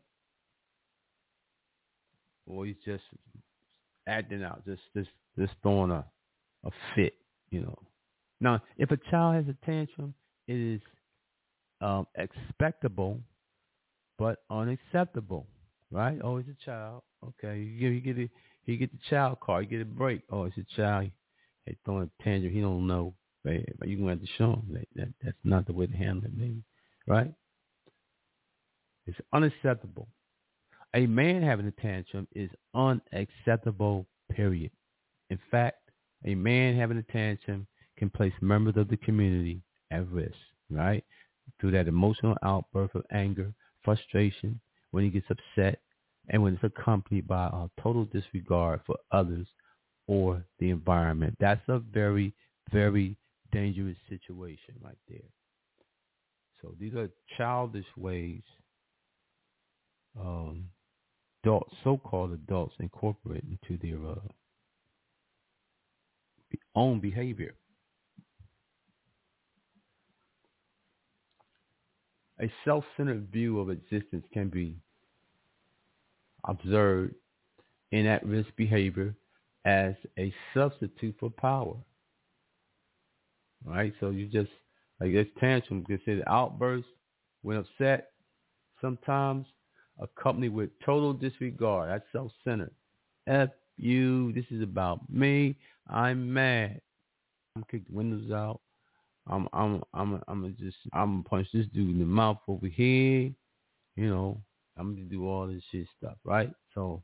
Or he's just acting out, just throwing a fit, Now, if a child has a tantrum, it is expectable but unacceptable, right? Oh, it's a child. Okay, you get the child card, you get a break. Oh, it's a child. He's throwing a tantrum. He don't know. Right? But you're going to have to show him that's not the way to handle it, maybe, right? It's unacceptable. A man having a tantrum is unacceptable, period. In fact, a man having a tantrum can place members of the community at risk, right? Through that emotional outburst of anger, frustration, when he gets upset, and when it's accompanied by a total disregard for others or the environment. That's a very, very dangerous situation right there. So these are childish ways so-called adults incorporate into their own behavior. A self-centered view of existence can be observed in at-risk behavior as a substitute for power. Right? So you just, like this tantrum, considered outbursts when upset, sometimes accompanied with total disregard. That's self-centered. F you, this is about me. I'm mad. I'm gonna kick the windows out. I'm gonna punch this dude in the mouth over here. I'm gonna do all this shit stuff, right? So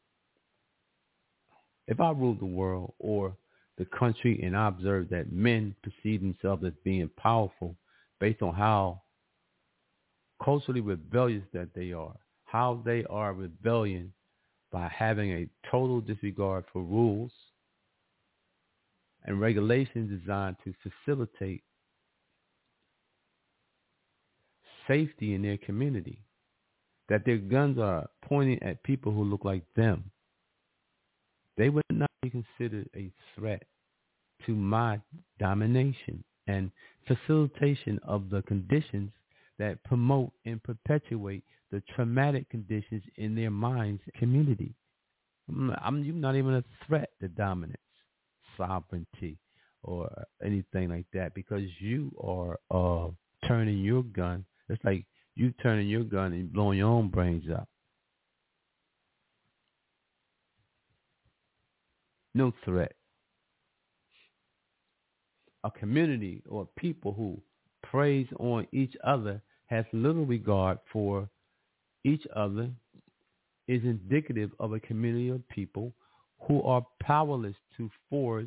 if I ruled the world or the country and I observe that men perceive themselves as being powerful based on how culturally rebellious that they are, how they are rebellion by having a total disregard for rules and regulations designed to facilitate safety in their community, that their guns are pointing at people who look like them, they would not be considered a threat to my domination and facilitation of the conditions that promote and perpetuate the traumatic conditions in their minds and community. You're not even a threat to dominance, sovereignty, or anything like that, because you are turning your gun. It's like you turning your gun and blowing your own brains out. No threat. A community or people who preys on each other, has little regard for each other, is indicative of a community of people who are powerless to forage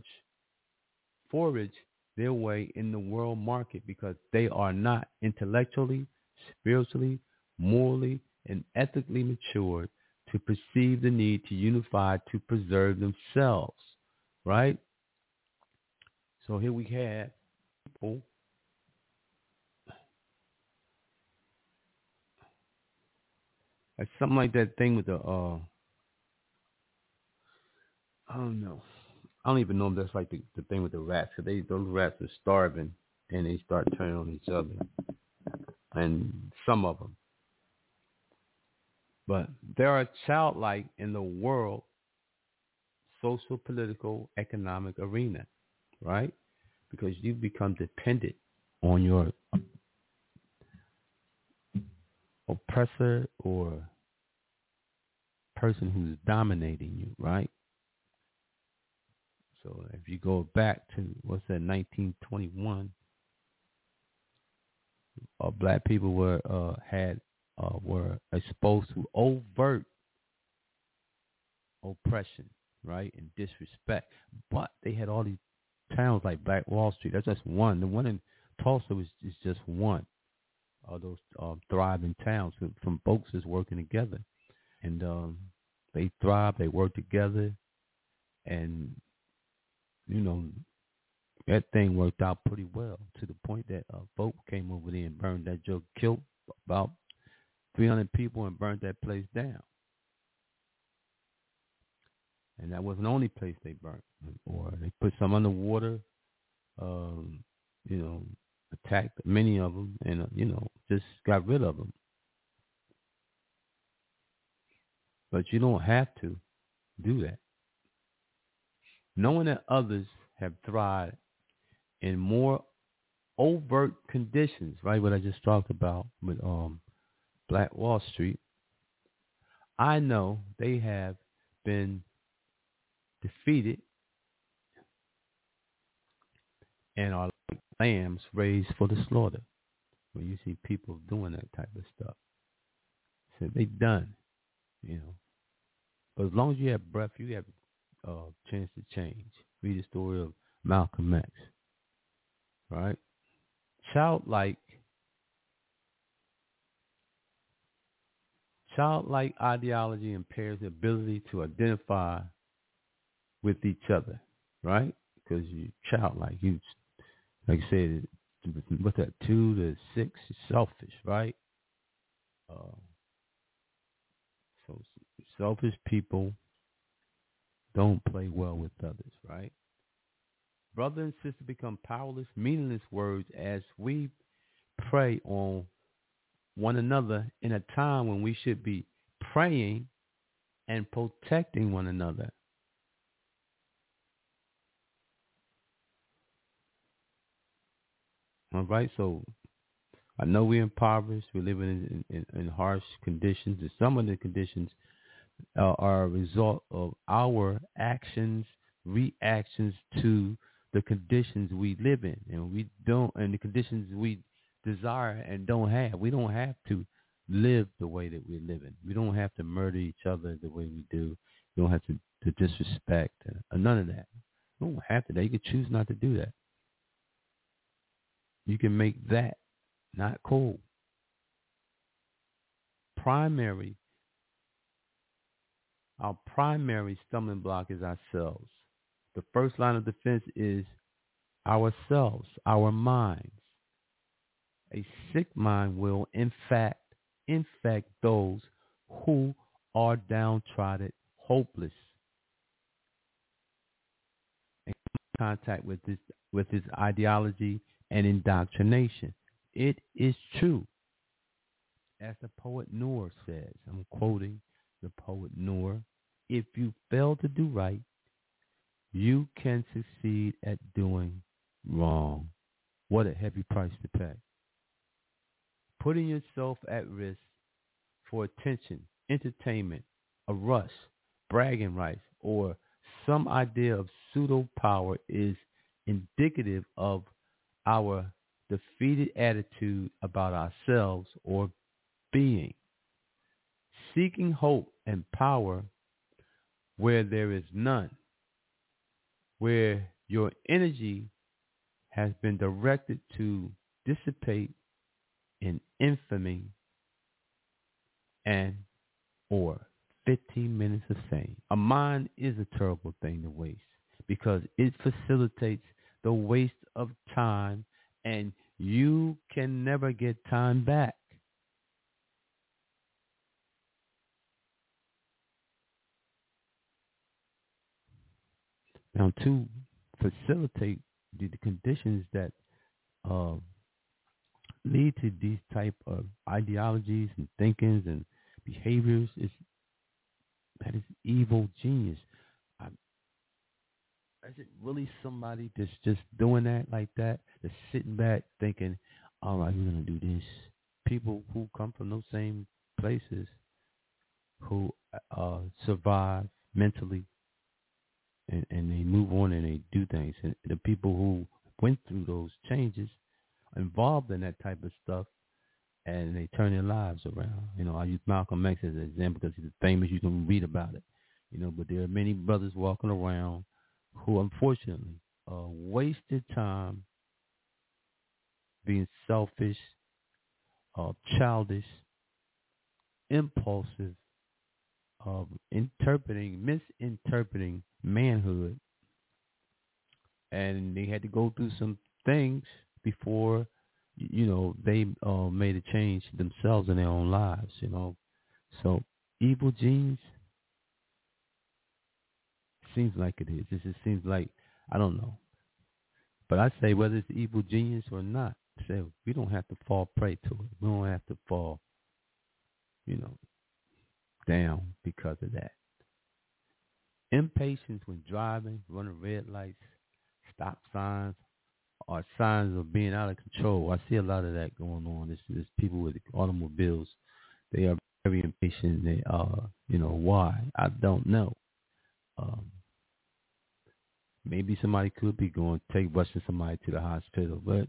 their way in the world market because they are not intellectually, spiritually, morally, and ethically matured to perceive the need to unify to preserve themselves, right? So here we have people like something like that thing with the I don't know. I don't even know if that's like the thing with the rats. Cause those rats are starving and they start turning on each other, and some of them. But they are childlike in the world, social, political, economic arena, right? Because you become dependent on your oppressor or person who's dominating you, right? So if you go back to, 1921, black people were exposed to overt oppression, right, and disrespect. But they had all these towns like Black Wall Street. That's just one. The one in Tulsa is just one of those thriving towns from folks that's working together. And they thrive, they work together, and, that thing worked out pretty well to the point that folk came over there and burned that joke, killed about 300 people and burned that place down. And that wasn't the only place they burnt. Or they put some underwater, attacked many of them and, just got rid of them. But you don't have to do that. Knowing that others have thrived in more overt conditions, right, what I just talked about with Black Wall Street, I know they have been defeated and are like lambs raised for the slaughter. When you see people doing that type of stuff, so they done, But as long as you have breath, you have a chance to change. Read the story of Malcolm X, right? Childlike ideology impairs the ability to identify with each other, right? Because you're childlike. You, like I said, what's that, 2 to 6? You're selfish, right? So selfish people don't play well with others, right? Brother and sister become powerless, meaningless words as we prey on one another in a time when we should be praying and protecting one another. All right, so I know we're impoverished. We're living in harsh conditions. And some of the conditions are a result of our actions, reactions to the conditions we live in, and the conditions we desire and don't have. We don't have to live the way that we're living. We don't have to murder each other the way we do. We don't have to disrespect, none of that. You don't have to. You can choose not to do that. You can make that not cool. Our primary stumbling block is ourselves. The first line of defense is ourselves, our minds. A sick mind will, in fact, infect those who are downtrodden, hopeless, and contact with this ideology and indoctrination. It is true. As the poet Noor says, I'm quoting the poet Noor, if you fail to do right, you can succeed at doing wrong. What a heavy price to pay. Putting yourself at risk for attention, entertainment, a rush, bragging rights, or some idea of pseudo power is indicative of our defeated attitude about ourselves or being. Seeking hope and power where there is none, where your energy has been directed to dissipate in infamy and or 15 minutes of fame. A mind is a terrible thing to waste because it facilitates the waste of time, and you can never get time back. Now, to facilitate the conditions that lead to these type of ideologies and thinkings and behaviors, that is evil genius. Is it really somebody that's just doing that like that? That's sitting back thinking, all right, we're going to do this. People who come from those same places who survive mentally and they move on and they do things. And the people who went through those changes, involved in that type of stuff, and they turn their lives around. I use Malcolm X as an example because he's famous. You can read about it. But there are many brothers walking around who, unfortunately, wasted time being selfish, childish, impulsive, misinterpreting manhood, and they had to go through some things before, they made a change themselves in their own lives. So evil genes seems like it is. It just seems like, I don't know, but I say whether it's evil genius or not, say we don't have to fall prey to it. We don't have to fall, down because of that. Impatience when driving, running red lights, stop signs, are signs of being out of control. I see a lot of that going on. There's people with automobiles. They are very impatient. They are, why? I don't know. Maybe somebody could be rushing somebody to the hospital, but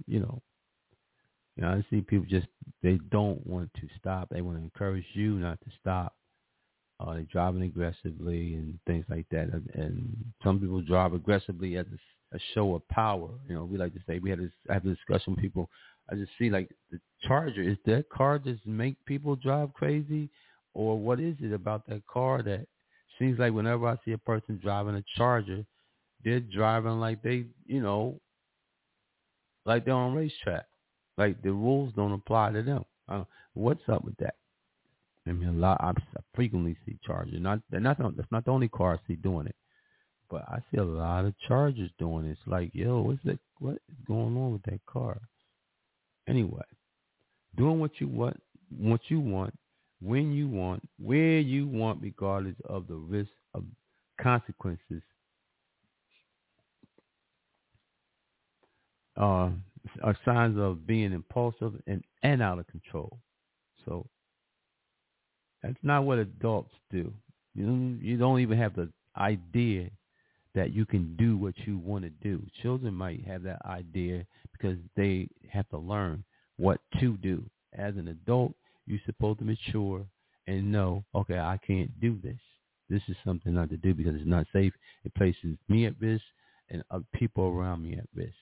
I see people they don't want to stop. They want to encourage you not to stop. They're driving aggressively and things like that. And some people drive aggressively as a show of power. We like to say, we have a discussion with people. I just see like the Charger. Is that car just make people drive crazy? Or what is it about that car that seems like whenever I see a person driving a Charger, they're driving like they, like they're on a racetrack. Like the rules don't apply to them. What's up with that? I mean, I frequently see Chargers. That's not the only car I see doing it, but I see a lot of Chargers doing it. It's like, yo, what is going on with that car? Anyway, doing what you want, when you want, where you want, regardless of the risk of consequences, are signs of being impulsive and out of control. So that's not what adults do. You don't even have the idea that you can do what you want to do. Children might have that idea because they have to learn what to do. As an adult, you're supposed to mature and know, okay, I can't do this. This is something not to do because it's not safe. It places me at risk and other people around me at risk.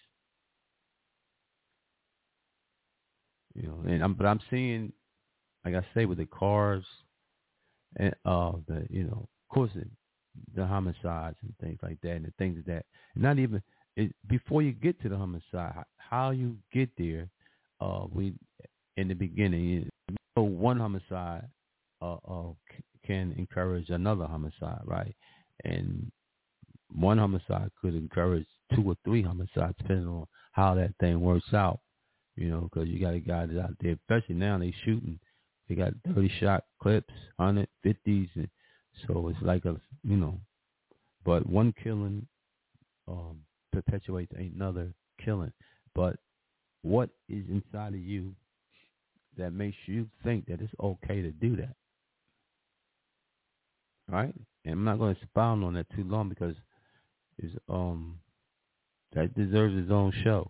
But I'm seeing, like I say, with the cars and of course, the homicides and things like that, and the things that not even before you get to the homicide, how you get there. We in the beginning, one homicide can encourage another homicide, right? And one homicide could encourage 2 or 3 homicides, depending on how that thing works out. Because you got a guy that's out there, especially now they shooting. They got 30-shot clips, 150s, and so it's like but one killing perpetuates another killing. But what is inside of you that makes you think that it's okay to do that? Right? And I'm not going to expound on that too long because it's that deserves its own show.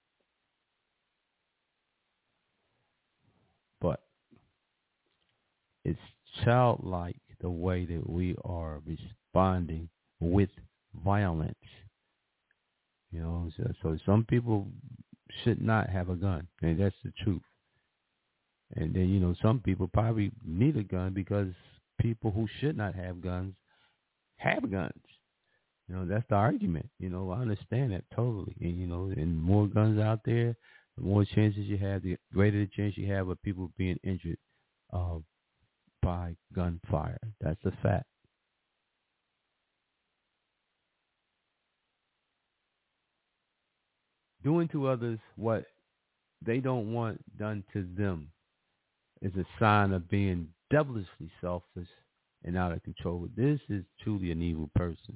But it's childlike the way that we are responding with violence. So some people should not have a gun, and that's the truth. And then, some people probably need a gun because people who should not have guns have guns. That's the argument. I understand that totally. And, and more guns out there, the more chances you have, the greater the chance you have of people being injured by gunfire. That's a fact. Doing to others what they don't want done to them is a sign of being devilishly selfish and out of control. This is truly an evil person.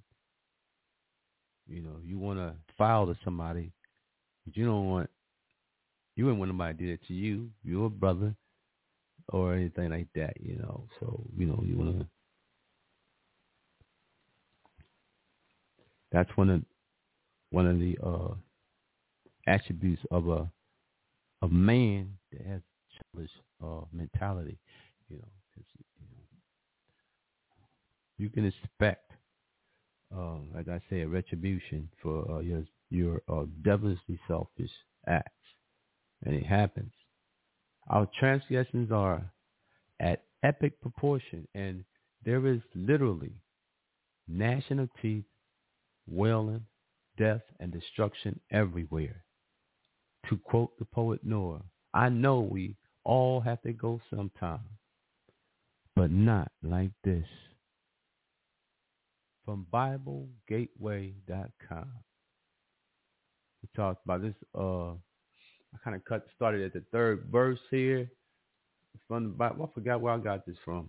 You want to file to somebody, but you wouldn't want nobody to do that to you, your brother, or anything like that, So, you want to. That's one of the attributes of a man that has childish mentality. You know, 'cause, you can expect, like I say, a retribution for your devilishly selfish acts, and it happens. Our transgressions are at epic proportion, and there is literally gnashing of teeth, wailing, death, and destruction everywhere. To quote the poet Noah, I know we all have to go sometime, but not like this. From BibleGateway.com. We talked about this. I kind of started at the third verse here. From the Bible. I forgot where I got this from.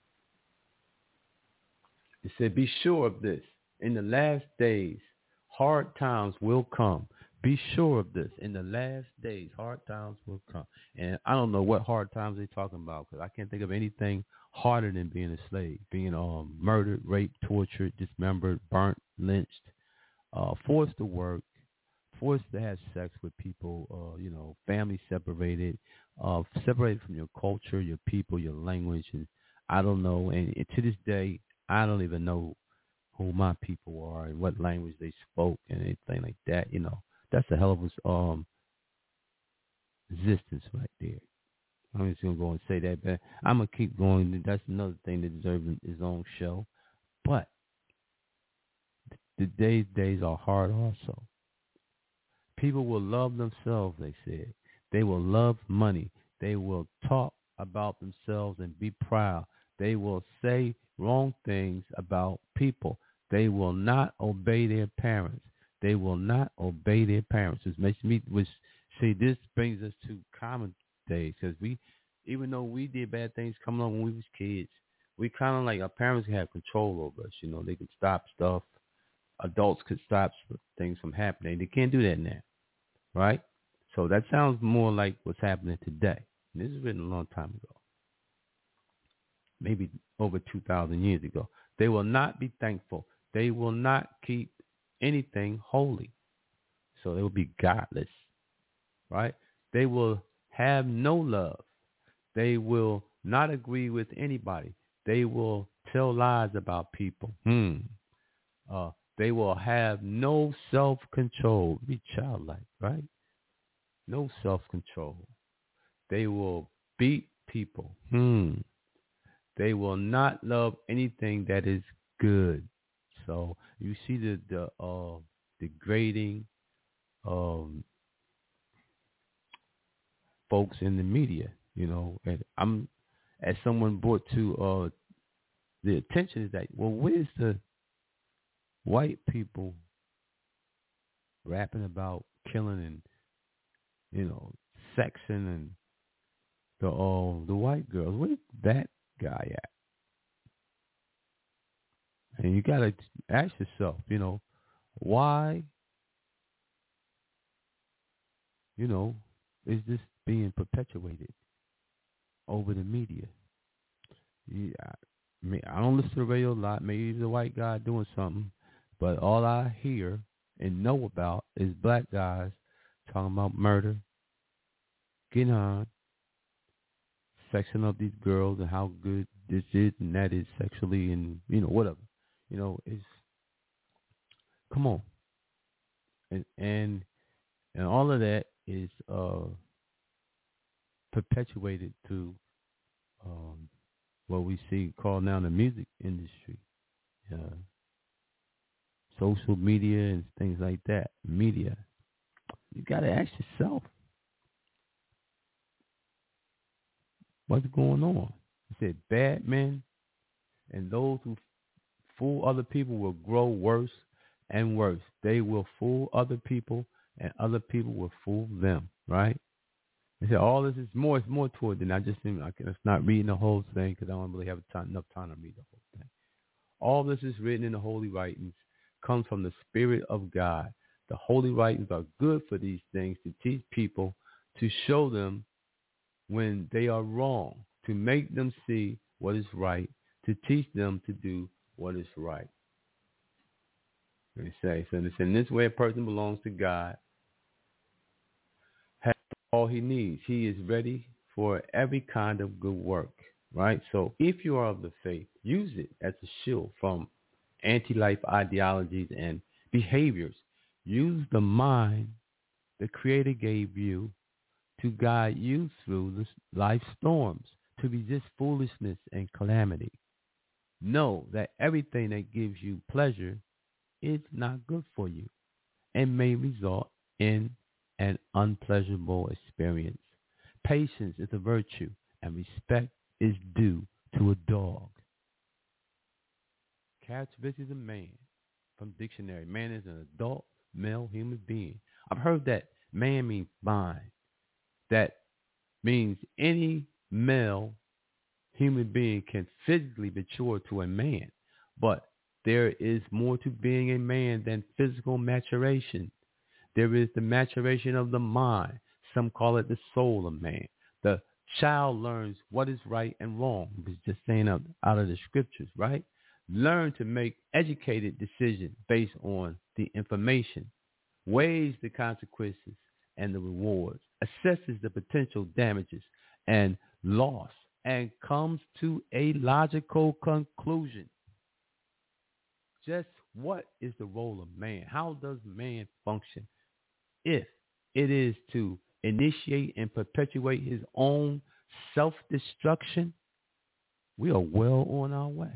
It said, be sure of this. In the last days, hard times will come. Be sure of this. In the last days, hard times will come. And I don't know what hard times they're talking about, because I can't think of anything harder than being a slave, being murdered, raped, tortured, dismembered, burnt, lynched, forced to work, forced to have sex with people, family separated, separated from your culture, your people, your language. And I don't know. And to this day, I don't even know who my people are and what language they spoke and anything like that. That's a hell of a existence right there. I'm just going to go and say that, but I'm going to keep going. That's another thing that deserves his own show. But today's days are hard also. People will love themselves, they said. They will love money. They will talk about themselves and be proud. They will say wrong things about people. They will not obey their parents. They will not obey their parents. This this brings us to common days, because even though we did bad things coming up when we was kids, we kind of like our parents have control over us. They could stop stuff. Adults could stop things from happening. They can't do that now, right? So that sounds more like what's happening today. And this is written a long time ago, maybe over 2,000 years ago. They will not be thankful. They will not keep anything holy. So they will be godless, right? They will have no love. They will not agree with anybody. They will tell lies about people. They will have no self-control. Be childlike, right? No self-control. They will beat people. They will not love anything that is good. So you see the degrading folks in the media, and as someone brought to the attention is that, well, where's the white people rapping about killing and sexing and the white girls? Where's that guy at? And you gotta ask yourself, why, is this being perpetuated over the media? I don't listen to the radio a lot. Maybe he's a white guy doing something, but all I hear and know about is black guys talking about murder, getting on, sexing up these girls and how good this is and that is sexually and, whatever. It's, come on. And all of that is perpetuated through what we see called now the music industry. Social media and things like that. Media. You got to ask yourself, what's going on? It said bad men and those who fool other people will grow worse and worse. They will fool other people and other people will fool them, right? They said all this is more. It's more to it than I just think. It's not reading the whole thing because I don't really have enough time to read the whole thing. All this is written in the Holy Writings, comes from the Spirit of God. The Holy Writings are good for these things, to teach people, to show them when they are wrong, to make them see what is right, to teach them to do what is right. They say, so it's in this way a person belongs to God, has all he needs. He is ready for every kind of good work, right? So if you are of the faith, use it as a shield from anti-life ideologies and behaviors. Use the mind the Creator gave you to guide you through the life storms, to resist foolishness and calamity. Know that everything that gives you pleasure is not good for you and may result in an unpleasurable experience. Patience is a virtue, and respect is due to a dog. Characteristics of man from dictionary. Man is an adult male human being. I've heard that man means mind. That means any male human being can physically mature to a man. But there is more to being a man than physical maturation. There is the maturation of the mind. Some call it the soul of man. The child learns what is right and wrong. It was just saying out of the scriptures, right? Learn to make educated decisions based on the information, weighs the consequences and the rewards, assesses the potential damages and loss, and comes to a logical conclusion. Just what is the role of man? How does man function? If it is to initiate and perpetuate his own self-destruction, we are well on our way.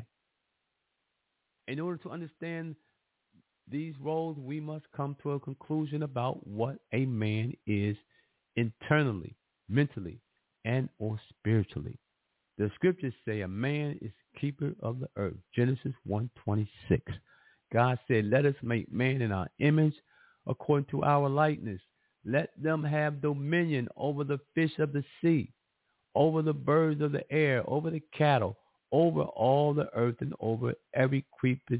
In order to understand these roles, we must come to a conclusion about what a man is internally, mentally, and or spiritually. The scriptures say a man is keeper of the earth. Genesis 1:26. God said, let us make man in our image according to our likeness. Let them have dominion over the fish of the sea, over the birds of the air, over the cattle, over all the earth, and over every creeping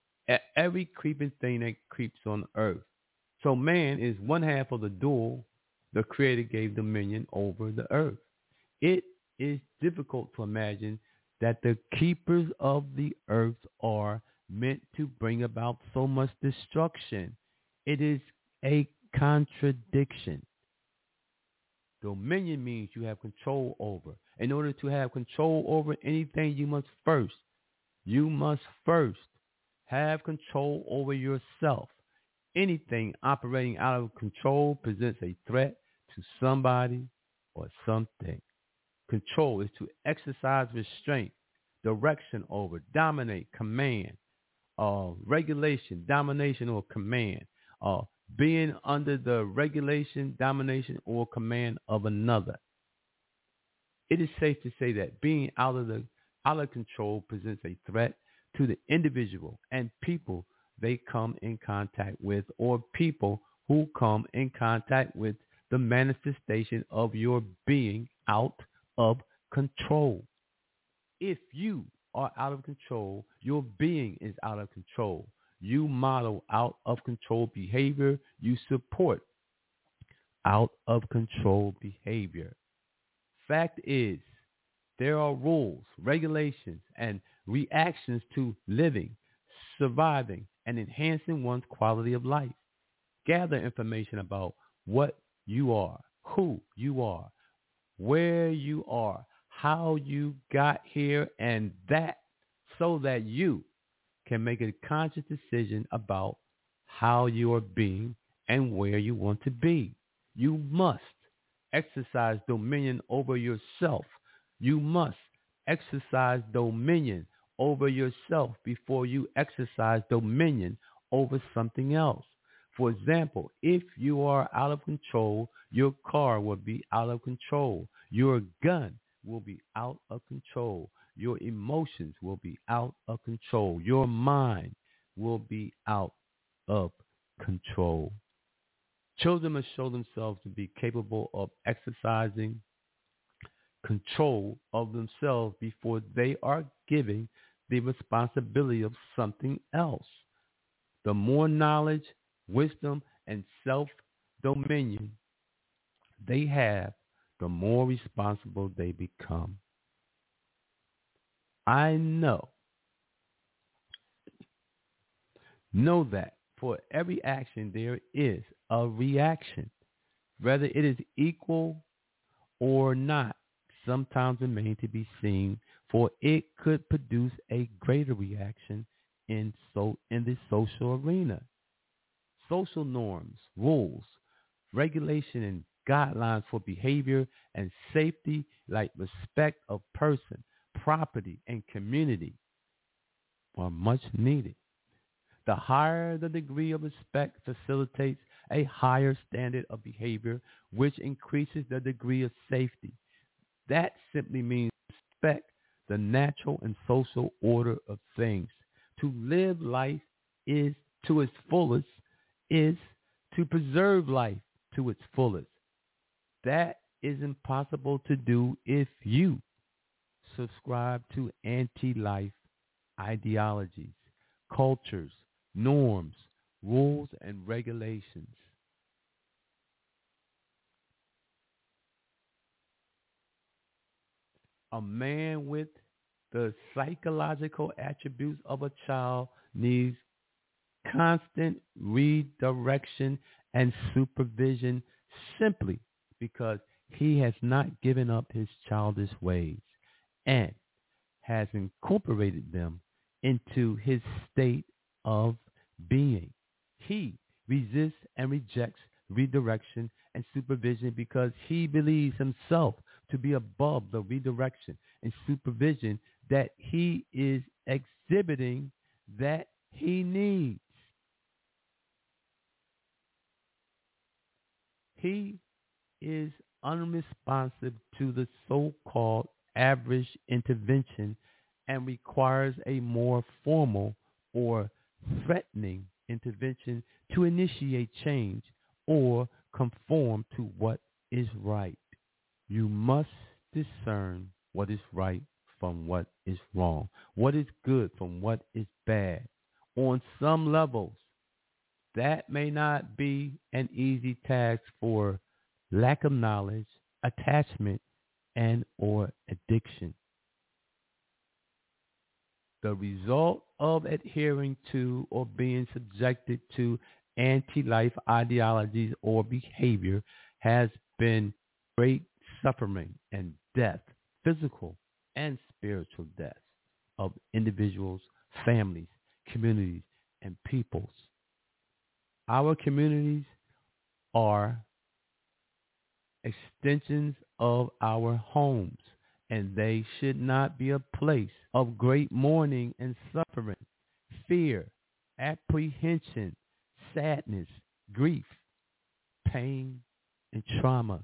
thing that creeps on earth. So man is one half of the dual the Creator gave dominion over the earth. It is difficult to imagine that the keepers of the earth are meant to bring about so much destruction. It is a contradiction. Dominion means you have control over. In order to have control over anything, you must first have control over yourself. Anything operating out of control presents a threat to somebody or something. Control is to exercise restraint, direction over, dominate, command, regulation, domination, or command, being under the regulation, domination, or command of another. It is safe to say that being out of control presents a threat to the individual and people they come in contact with, or people who come in contact with the manifestation of your being out of control. If you are out of control, your being is out of control. You model out of control behavior. You support out of control behavior. Fact is, there are rules, regulations, and reactions to living, surviving, and enhancing one's quality of life. Gather information about what you are, who you are, where you are, how you got here, and that so that you can make a conscious decision about how you are being and where you want to be. You must exercise dominion over yourself. You must exercise dominion over yourself before you exercise dominion over something else. For example, if you are out of control, your car will be out of control. Your gun will be out of control. Your emotions will be out of control. Your mind will be out of control. Children must show themselves to be capable of exercising control of themselves before they are given the responsibility of something else. The more knowledge, wisdom, and self-dominion they have, the more responsible they become. I know that For every action, there is a reaction. Whether it is equal or not, sometimes remain to be seen, for it could produce a greater reaction in the social arena. Social norms, rules, regulation, and guidelines for behavior and safety, like respect of person, property, and community, are much needed. The higher the degree of respect facilitates a higher standard of behavior, which increases the degree of safety. That simply means respect the natural and social order of things. To live life is to its fullest is to preserve life to its fullest. That is impossible to do if you subscribe to anti-life ideologies, cultures, norms, rules, and regulations. A man with the psychological attributes of a child needs constant redirection and supervision simply because he has not given up his childish ways and has incorporated them into his state of being. He resists and rejects redirection and supervision because he believes himself to be above the redirection and supervision that he is exhibiting that he needs. He is unresponsive to the so-called average intervention and requires a more formal or threatening intervention to initiate change or conform to what is right. You must discern what is right from what is wrong, what is good from what is bad. On some levels, that may not be an easy task for lack of knowledge, attachment, and or addiction. The result of adhering to or being subjected to anti-life ideologies or behavior has been great suffering and death, physical and spiritual death of individuals, families, communities, and peoples. Our communities are extensions of our homes, and they should not be a place of great mourning and suffering, fear, apprehension, sadness, grief, pain, and trauma.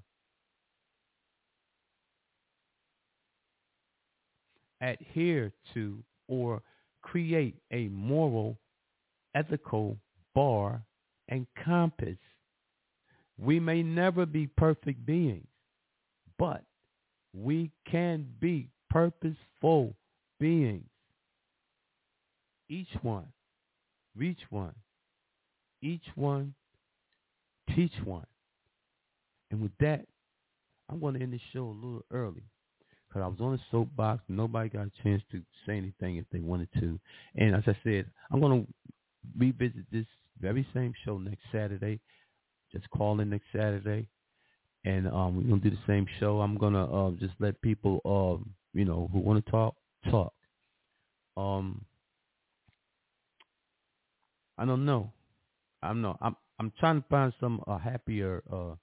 Adhere to or create a moral, ethical bar and compass. We may never be perfect beings, but we can be purposeful beings. Each one, reach one. Each one, teach one. And with that, I'm going to end the show a little early because I was on the soapbox. Nobody got a chance to say anything if they wanted to. And as I said, I'm going to revisit this very same show next Saturday. Just call in next Saturday, and we're going to do the same show. I'm going to just let people, who want to talk. I don't know. I'm trying to find some happier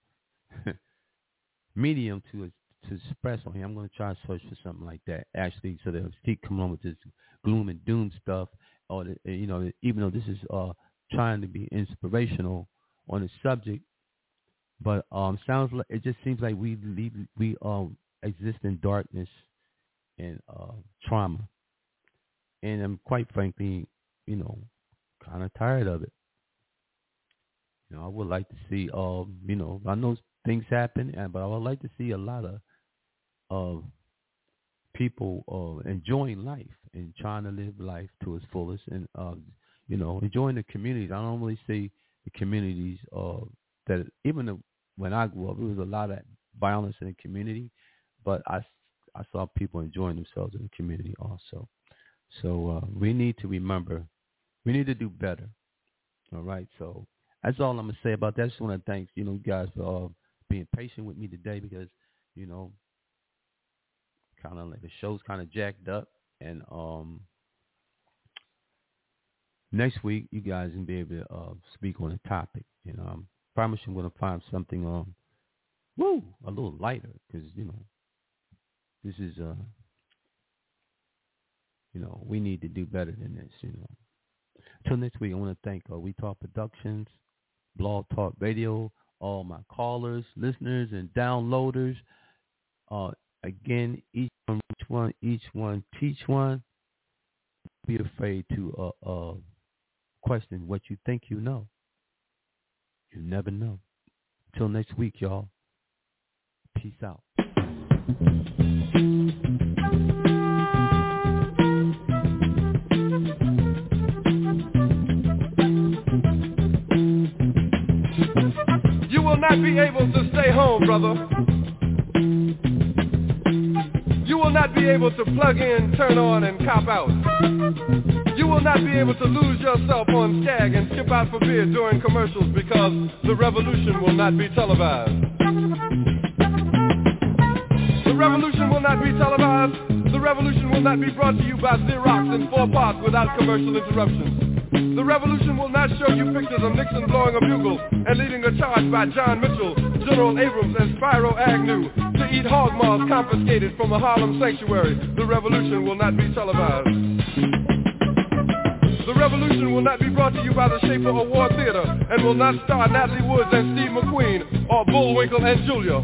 medium to express on here. I'm going to try to search for something like that, actually, so they'll keep coming on with this gloom and doom stuff, or even though this is trying to be inspirational on the subject, but sounds like it just seems like we exist in darkness and trauma, and I'm quite frankly, kind of tired of it. I would like to see, I know things happen, but I would like to see a lot of people enjoying life and trying to live life to its fullest, and enjoying the communities. I don't really see the communities that even when I grew up, there was a lot of violence in the community, but I saw people enjoying themselves in the community also. So we need to remember, we need to do better. All right, so that's all I'm gonna say about that. I just want to thank you guys for being patient with me today because kind of like the show's kind of jacked up, and next week you guys can be able to speak on a topic. I promise I'm gonna find something a little lighter because this is we need to do better than this. Till next week, I want to thank We Talk Productions, Blog Talk Radio, all my callers, listeners, and downloaders. Again, each one teach one. Be afraid to question what you think you know. You never know. Till next week, y'all. Peace out.
You will not be able to stay home, brother. You will not be able to plug in, turn on, and cop out. You will not be able to lose yourself on Skag and skip out for beer during commercials because the revolution will not be televised. The revolution will not be televised. The revolution will not be brought to you by Xerox in 4 parts without commercial interruptions. The revolution will not show you pictures of Nixon blowing a bugle and leading a charge by John Mitchell, General Abrams, and Spyro Agnew to eat hog maws confiscated from a Harlem sanctuary. The revolution will not be televised. The revolution will not be brought to you by the Schaefer Award Theater and will not star Natalie Woods and Steve McQueen or Bullwinkle and Julia.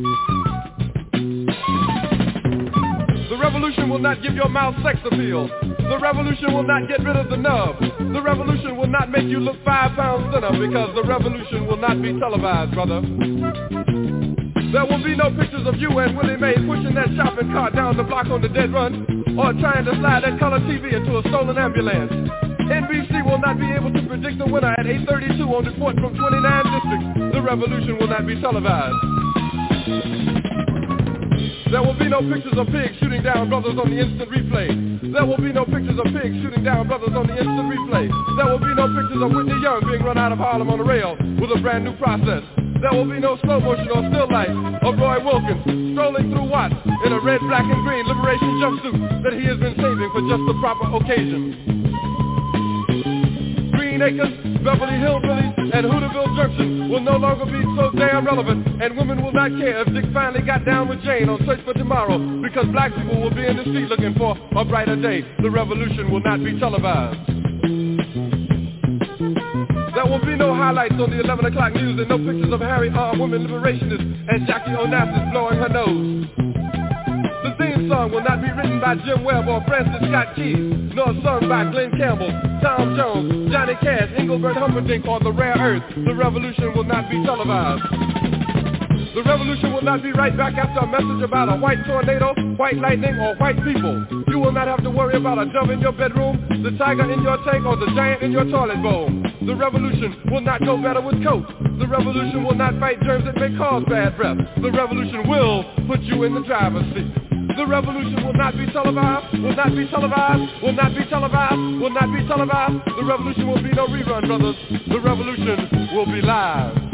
The revolution will not give your mouth sex appeal. The revolution will not get rid of the nub. The revolution will not make you look 5 pounds thinner because the revolution will not be televised, brother. There will be no pictures of you and Willie Mae pushing that shopping cart down the block on the dead run or trying to slide that color TV into a stolen ambulance. NBC will not be able to predict the winner at 8:32 on report from 29 districts. The revolution will not be televised. There will be no pictures of pigs shooting down brothers on the instant replay. There will be no pictures of pigs shooting down brothers on the instant replay. There will be no pictures of Whitney Young being run out of Harlem on a rail with a brand new process. There will be no slow motion or still life of Roy Wilkins strolling through Watts in a red, black, and green liberation jumpsuit that he has been saving for just the proper occasion. Green Acres, Beverly Hillbillies, and Hooterville Junction will no longer be so damn relevant, and women will not care if Dick finally got down with Jane on Search for Tomorrow, because black people will be in the street looking for a brighter day. The revolution will not be televised. There will be no highlights on the 11 o'clock news and no pictures of Harry armed women liberationists and Jackie Onassis blowing her nose. The theme song will not be written by Jim Webb or Francis Scott Keys, nor sung by Glenn Campbell, Tom Jones, Johnny Cash, Engelbert Humperdinck, or The Rare Earth. The revolution will not be televised. The revolution will not be right back after a message about a white tornado, white lightning, or white people. You will not have to worry about a dove in your bedroom, the tiger in your tank, or the giant in your toilet bowl. The revolution will not go better with Coke. The revolution will not fight germs that may cause bad breath. The revolution will put you in the driver's seat. The revolution will not be televised, will not be televised, will not be televised, will not be televised. The revolution will be no rerun, brothers. The revolution will be live.